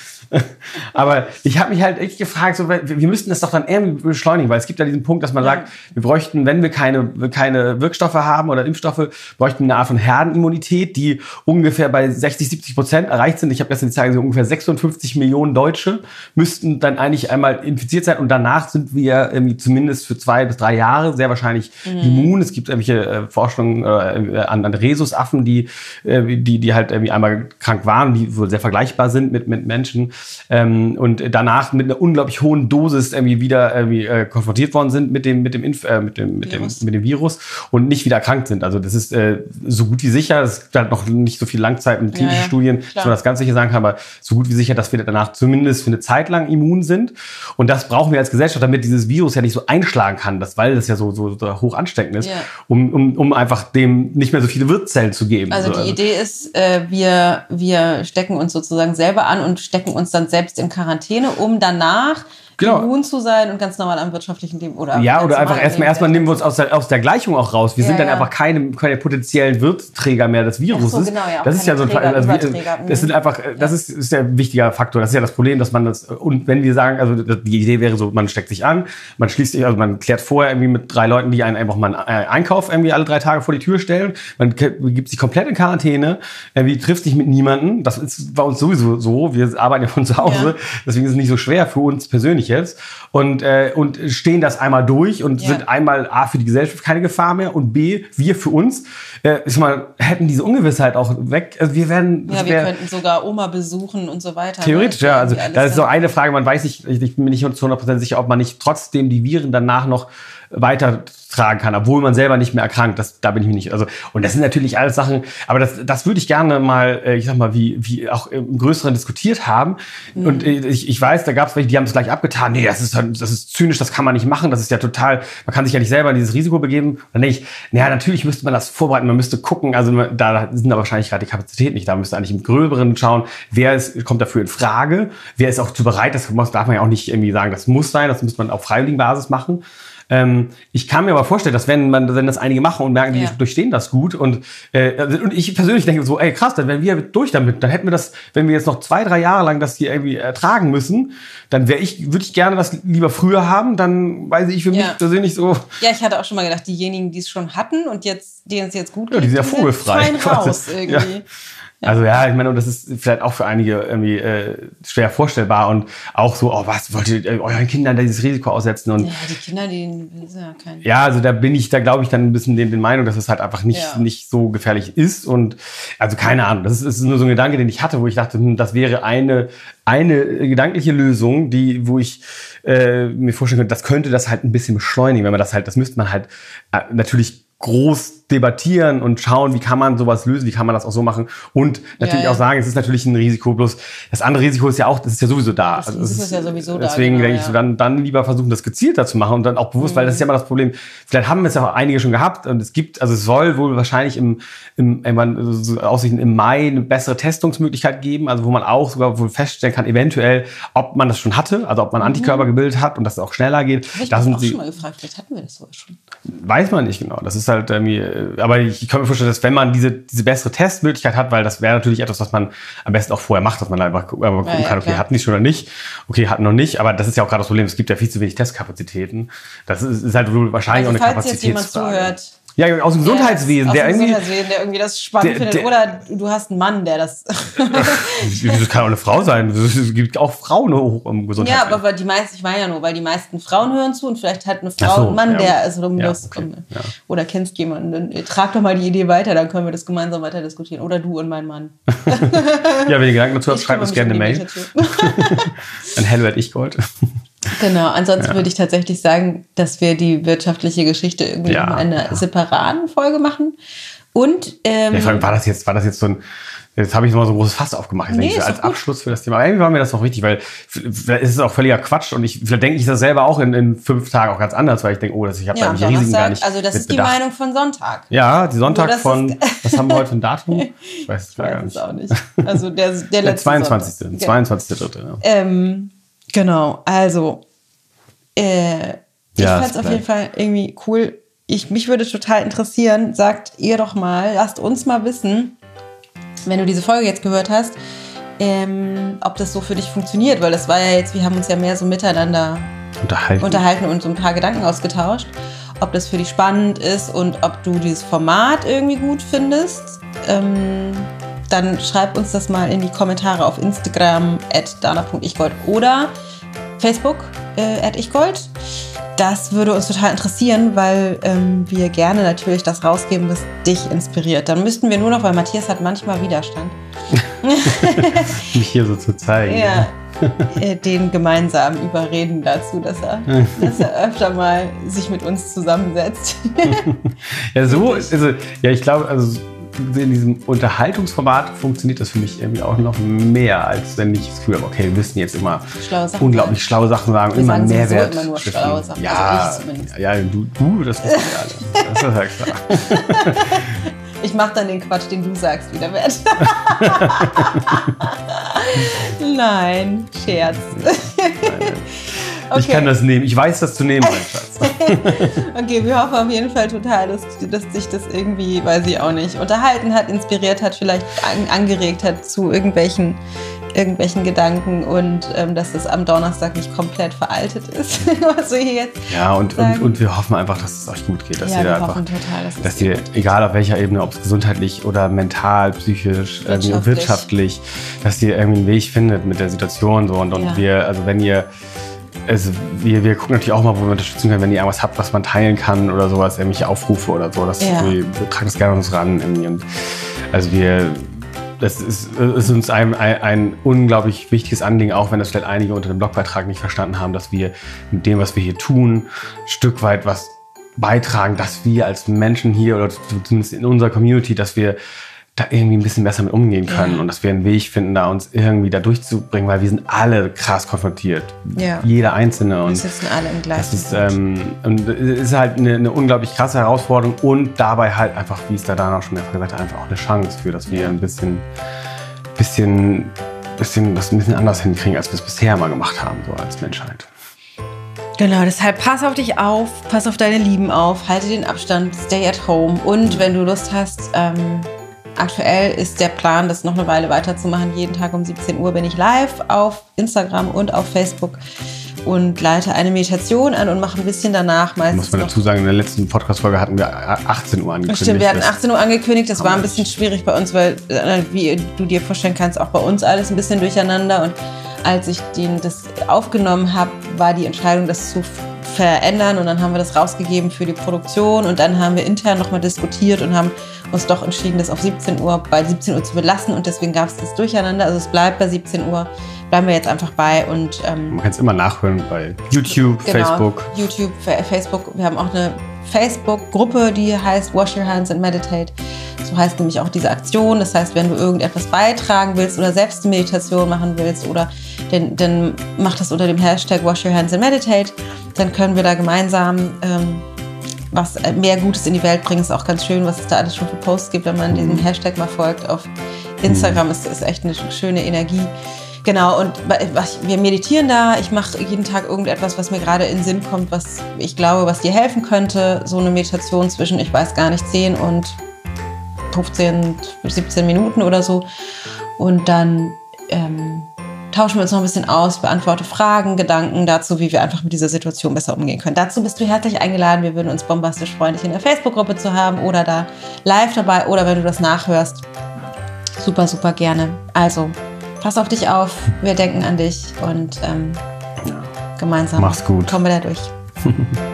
Aber ich habe mich halt echt gefragt, so, wir müssten das doch dann irgendwie beschleunigen, weil es gibt ja diesen Punkt, dass man sagt, wir bräuchten, wenn wir keine, keine Wirkstoffe haben oder Impfstoffe, bräuchten eine Art von Herdenimmunität, die ungefähr bei sechzig, siebzig Prozent erreicht sind. Ich habe gestern die Zahl gesehen, ungefähr sechsundfünfzig Millionen Deutsche müssten dann eigentlich einmal infiziert sein und danach sind wir irgendwie zumindest für zwei bis drei Jahre sehr wahrscheinlich mhm. immun. Es gibt irgendwelche äh, Forschungen äh, an, an Rhesusaffen, die, äh, die, die halt irgendwie einmal krank waren, die wohl sehr vergleichbar sind mit, mit Menschen. Ähm, und danach mit einer unglaublich hohen Dosis irgendwie wieder irgendwie, äh, konfrontiert worden sind mit dem mit dem, Inf- äh, mit dem mit dem mit dem Virus und nicht wieder erkrankt sind. Also das ist äh, so gut wie sicher. Es gibt halt noch nicht so viel Langzeit- und klinische ja, ja. Studien, Klar. dass man das ganz sicher sagen kann, aber so gut wie sicher, dass wir danach zumindest für eine Zeit lang immun sind. Und das brauchen wir als Gesellschaft, damit dieses Virus ja nicht so einschlagen kann, das, weil das ja so, so, so hoch ansteckend ist, ja. um, um, um einfach dem nicht mehr so viele Wirtszellen zu geben. Also die also. Idee ist, äh, wir, wir stecken uns sozusagen selber an und stecken uns dann selbst in Quarantäne, um danach Genau. immun zu sein und ganz normal am wirtschaftlichen Leben oder ja, oder einfach normal erstmal erstmal nehmen wir uns aus der, aus der Gleichung auch raus. Wir Ja, sind dann ja. einfach keine, keine potenziellen Wirtsträger mehr des Viruses. Ach so, genau, ja, auch das ist ja so ein keine also wir, Überträger. das sind einfach das ist, ist ja ein wichtiger Faktor. Das ist ja das Problem, dass man das und wenn wir sagen, also die Idee wäre so, man steckt sich an, man schließt sich, also man klärt vorher irgendwie mit drei Leuten, die einen einfach mal einen Einkauf irgendwie alle drei Tage vor die Tür stellen. Man gibt sich komplett in Quarantäne, irgendwie trifft sich mit niemandem. Das ist bei uns sowieso so. Wir arbeiten ja von zu Hause, ja. Deswegen ist es nicht so schwer für uns persönlich jetzt. Und, äh, und stehen das einmal durch und ja. sind einmal A, für die Gesellschaft keine Gefahr mehr und B, wir für uns, äh, ich mal, hätten diese Ungewissheit auch weg. Also wir werden, ja, wir wär, könnten sogar Oma besuchen und so weiter. Theoretisch, ne? ja. Also da ist so eine Frage, man weiß nicht, ich bin mir nicht zu hundert Prozent sicher, ob man nicht trotzdem die Viren danach noch weitertragen kann, obwohl man selber nicht mehr erkrankt. Das, da bin ich mir nicht. Also und das sind natürlich alles Sachen. Aber das, das würde ich gerne mal, ich sag mal, wie, wie auch im Größeren diskutiert haben. Mhm. Und ich, ich weiß, da gab es welche, die haben es gleich abgetan. Nee, das ist, das ist zynisch, das kann man nicht machen. Das ist ja total. Man kann sich ja nicht selber in dieses Risiko begeben. Dann denke ich, naja, natürlich müsste man das vorbereiten. Man müsste gucken. Also da sind aber wahrscheinlich gerade die Kapazitäten nicht da. Man müsste eigentlich im Gröberen schauen, wer ist, kommt dafür in Frage, wer ist auch zu bereit. Das darf man ja auch nicht irgendwie sagen, das muss sein. Das muss man auf freiwilligen Basis machen. Ähm, ich kann mir aber vorstellen, dass wenn man, wenn das einige machen und merken, die ja. durchstehen das gut und, äh, und ich persönlich denke so, ey krass, dann wären wir durch damit, dann hätten wir das, wenn wir jetzt noch zwei, drei Jahre lang das hier irgendwie ertragen müssen, dann wäre ich, würde ich gerne das lieber früher haben, dann weiß ich für mich ja. persönlich so. Ja, ich hatte auch schon mal gedacht, diejenigen, die es schon hatten und jetzt, denen es jetzt gut geht, ja, die sind ja vogelfrei. Die sind raus irgendwie. Ja. Also ja, ich meine, und das ist vielleicht auch für einige irgendwie äh, schwer vorstellbar und auch so, oh, was wollt ihr äh, euren Kindern dieses Risiko aussetzen? Und ja, die Kinder, die sind ja kein. Ja, also da bin ich, da glaube ich dann ein bisschen den, den Meinung, dass es halt einfach nicht, ja. nicht so gefährlich ist und also keine Ahnung, das ist, ist nur so ein Gedanke, den ich hatte, wo ich dachte, hm, das wäre eine eine gedankliche Lösung, die, wo ich äh, mir vorstellen könnte, das könnte das halt ein bisschen beschleunigen, wenn man das halt, das müsste man halt äh, natürlich groß debattieren und schauen, wie kann man sowas lösen, wie kann man das auch so machen und natürlich ja, ja. auch sagen, es ist natürlich ein Risiko, bloß das andere Risiko ist ja auch, das ist ja sowieso da. Das also Risiko ist, ist ja sowieso da. Deswegen genau, denke ich ja. so, dann, dann lieber versuchen, das gezielter zu machen und dann auch bewusst, mhm. weil das ist ja immer das Problem, vielleicht haben es ja auch einige schon gehabt und es gibt, also es soll wohl wahrscheinlich im, im irgendwann so Aussichten im Mai eine bessere Testungsmöglichkeit geben, also wo man auch sogar wohl feststellen kann, eventuell, ob man das schon hatte, also ob man Antikörper mhm. gebildet hat und dass es auch schneller geht. Ich da habe sind auch sie, schon mal gefragt, vielleicht hatten wir das sogar schon. Weiß man nicht genau. Das ist halt irgendwie, aber ich kann mir vorstellen, dass wenn man diese, diese bessere Testmöglichkeit hat, weil das wäre natürlich etwas, was man am besten auch vorher macht, dass man einfach gucken ja, ja, kann, okay, klar. hatten die schon oder nicht. Okay, hatten noch nicht, aber das ist ja auch gerade das Problem, es gibt ja viel zu wenig Testkapazitäten. Das ist, ist halt wahrscheinlich also, auch eine Kapazitätsfrage. Falls jetzt jemand zuhört, ja, aus dem Gesundheitswesen, aus der dem irgendwie, Gesundheitswesen, der irgendwie das spannend der, findet. Der, oder du hast einen Mann, der das. Das kann auch eine Frau sein. Es gibt auch Frauen hoch im Gesundheitswesen. Ja, aber die meisten, ich meine ja nur, weil die meisten Frauen hören zu und vielleicht hat eine Frau so, einen Mann, ja. der also um ja, das okay, ja. oder kennst jemanden, dann trag doch mal die Idee weiter, dann können wir das gemeinsam weiter diskutieren. Oder du und mein Mann. Ja, wenn ihr Gedanken dazu habt, schreibt uns gerne eine Mail. An hello at ichgold. Genau, ansonsten ja. würde ich tatsächlich sagen, dass wir die wirtschaftliche Geschichte irgendwie ja, noch mal in einer ja. separaten Folge machen. Und ähm, ja, war das jetzt, war das jetzt so ein, jetzt habe ich nochmal so ein großes Fass aufgemacht. Jetzt nee, denke ich, als Abschluss für das Thema. Aber irgendwie war mir das noch wichtig, weil es ist auch völliger Quatsch und ich vielleicht denke ich das selber auch in, in fünf Tagen auch ganz anders, weil ich denke, oh, das, ich habe ja, da mich Risiken gar nicht. Also das ist die bedacht. Meinung von Sonntag. Ja, die Sonntag so, von, was haben wir heute für ein Datum? Ich weiß es gar nicht. auch nicht. Also der, der, der letzte zweiundzwanzigste Sonntag. zweiundzwanzigste dritte Ja. Ähm, genau, also äh, ich ja, fand es auf jeden Fall irgendwie cool. Ich, mich würde total interessieren, sagt ihr doch mal, lasst uns mal wissen, wenn du diese Folge jetzt gehört hast, ähm, ob das so für dich funktioniert, weil das war ja jetzt, wir haben uns ja mehr so miteinander unterhalten, unterhalten und so ein paar Gedanken ausgetauscht, ob das für dich spannend ist und ob du dieses Format irgendwie gut findest. Ähm, dann schreib uns das mal in die Kommentare auf Instagram at dana punkt ichgold oder Facebook äh, at ichgold. Das würde uns total interessieren, weil ähm, wir gerne natürlich das rausgeben, was dich inspiriert. Dann müssten wir nur noch, weil Matthias hat manchmal Widerstand. Mich hier so zu zeigen. Ja, äh, den gemeinsam überreden dazu, dass er, dass er öfter mal sich mit uns zusammensetzt. Ja, so, also, ja, ich glaube, also in diesem Unterhaltungsformat funktioniert das für mich irgendwie auch noch mehr, als wenn ich das Gefühl habe, okay, wir müssen jetzt immer schlaue unglaublich sagen. schlaue Sachen sagen, wir immer sagen Mehrwert. Immer nur schlaue Sachen. Ja, also ich zumindest. Ja, du, du, das wissen wir alle. Das ist halt klar. Ich mache dann den Quatsch, den du sagst, wieder wert. Nein, Scherz. Nein, nein. Okay. Ich kann das nehmen. Ich weiß, das zu nehmen, mein Schatz. Okay, wir hoffen auf jeden Fall total, dass, dass sich das irgendwie, weiß ich auch nicht, unterhalten hat, inspiriert hat, vielleicht an, angeregt hat zu irgendwelchen, irgendwelchen Gedanken und ähm, dass es am Donnerstag nicht komplett veraltet ist, was wir hier jetzt Ja, und, und, und wir hoffen einfach, dass es euch gut geht. Dass ja, ihr wir da hoffen einfach, total, dass, dass es ihr, gut geht. egal auf welcher Ebene, ob es gesundheitlich oder mental, psychisch, irgendwie Wirtschaftlich. wirtschaftlich, dass ihr irgendwie einen Weg findet mit der Situation. So. Und, und Ja. wir, also wenn ihr, also wir, wir gucken natürlich auch mal, wo wir unterstützen können, wenn ihr irgendwas habt, was man teilen kann oder sowas, irgendwelche Aufrufe oder so. Das, Ja. wir, wir tragen das gerne an uns ran. Irgendwie. Und also wir, das ist, ist uns ein, ein, ein unglaublich wichtiges Anliegen, auch wenn das vielleicht einige unter dem Blogbeitrag nicht verstanden haben, dass wir mit dem, was wir hier tun, ein Stück weit was beitragen, dass wir als Menschen hier oder zumindest in unserer Community, dass wir da irgendwie ein bisschen besser mit umgehen können Ja. und dass wir einen Weg finden, da uns irgendwie da durchzubringen, weil wir sind alle krass konfrontiert. Ja. Jeder Einzelne. Wir Und sitzen alle im gleichen das ist, Boot. ähm, und es ist halt eine, eine unglaublich krasse Herausforderung und dabei halt einfach, wie es da dann auch schon mehrfach gesagt hat, einfach auch eine Chance für, dass wir ein bisschen, bisschen, bisschen, das ein bisschen anders hinkriegen, als wir es bisher mal gemacht haben, so als Menschheit. Genau, deshalb pass auf dich auf, pass auf deine Lieben auf, halte den Abstand, stay at home und wenn du Lust hast, ähm, aktuell ist der Plan, das noch eine Weile weiterzumachen. Jeden Tag um siebzehn Uhr bin ich live auf Instagram und auf Facebook und leite eine Meditation an und mache ein bisschen danach meistens Muss man noch. dazu sagen, in der letzten Podcast-Folge hatten wir achtzehn Uhr angekündigt. Stimmt, wir hatten Das- achtzehn Uhr angekündigt, das haben war wir ein bisschen nicht. schwierig bei uns, weil, äh, wie du dir vorstellen kannst, auch bei uns alles ein bisschen durcheinander. Und als ich den, das aufgenommen habe, war die Entscheidung, das zu f- verändern. Und dann haben wir das rausgegeben für die Produktion. Und dann haben wir intern nochmal diskutiert und haben uns doch entschieden, das auf siebzehn Uhr, bei siebzehn Uhr zu belassen. Und deswegen gab es das Durcheinander. Also es bleibt bei siebzehn Uhr, bleiben wir jetzt einfach bei. Und ähm, Man kann es immer nachhören bei YouTube, Genau, Facebook. YouTube, Fa- Facebook. Wir haben auch eine Facebook-Gruppe, die heißt Wash Your Hands and Meditate. So heißt nämlich auch diese Aktion. Das heißt, wenn du irgendetwas beitragen willst oder selbst eine Meditation machen willst oder dann, dann mach das unter dem Hashtag Wash Your Hands and Meditate. Dann können wir da gemeinsam ähm, was mehr Gutes in die Welt bringen. Ist auch ganz schön, was es da alles schon für Posts gibt, wenn man diesem Hashtag mal folgt. Auf Instagram ist ist echt eine schöne Energie. Genau, und was- wir meditieren da. Ich mache jeden Tag irgendetwas, was mir gerade in den Sinn kommt, was ich glaube, was dir helfen könnte. So eine Meditation zwischen, ich weiß gar nicht, zehn und fünfzehn, siebzehn Minuten oder so. Und dann ähm, tauschen wir uns noch ein bisschen aus, beantworte Fragen, Gedanken dazu, wie wir einfach mit dieser Situation besser umgehen können. Dazu bist du herzlich eingeladen. Wir würden uns bombastisch freuen, dich in der Facebook-Gruppe zu haben oder da live dabei oder wenn du das nachhörst. Super, super gerne. Also, pass auf dich auf. Wir denken an dich und ähm, Ja. gemeinsam Mach's gut. kommen wir da durch.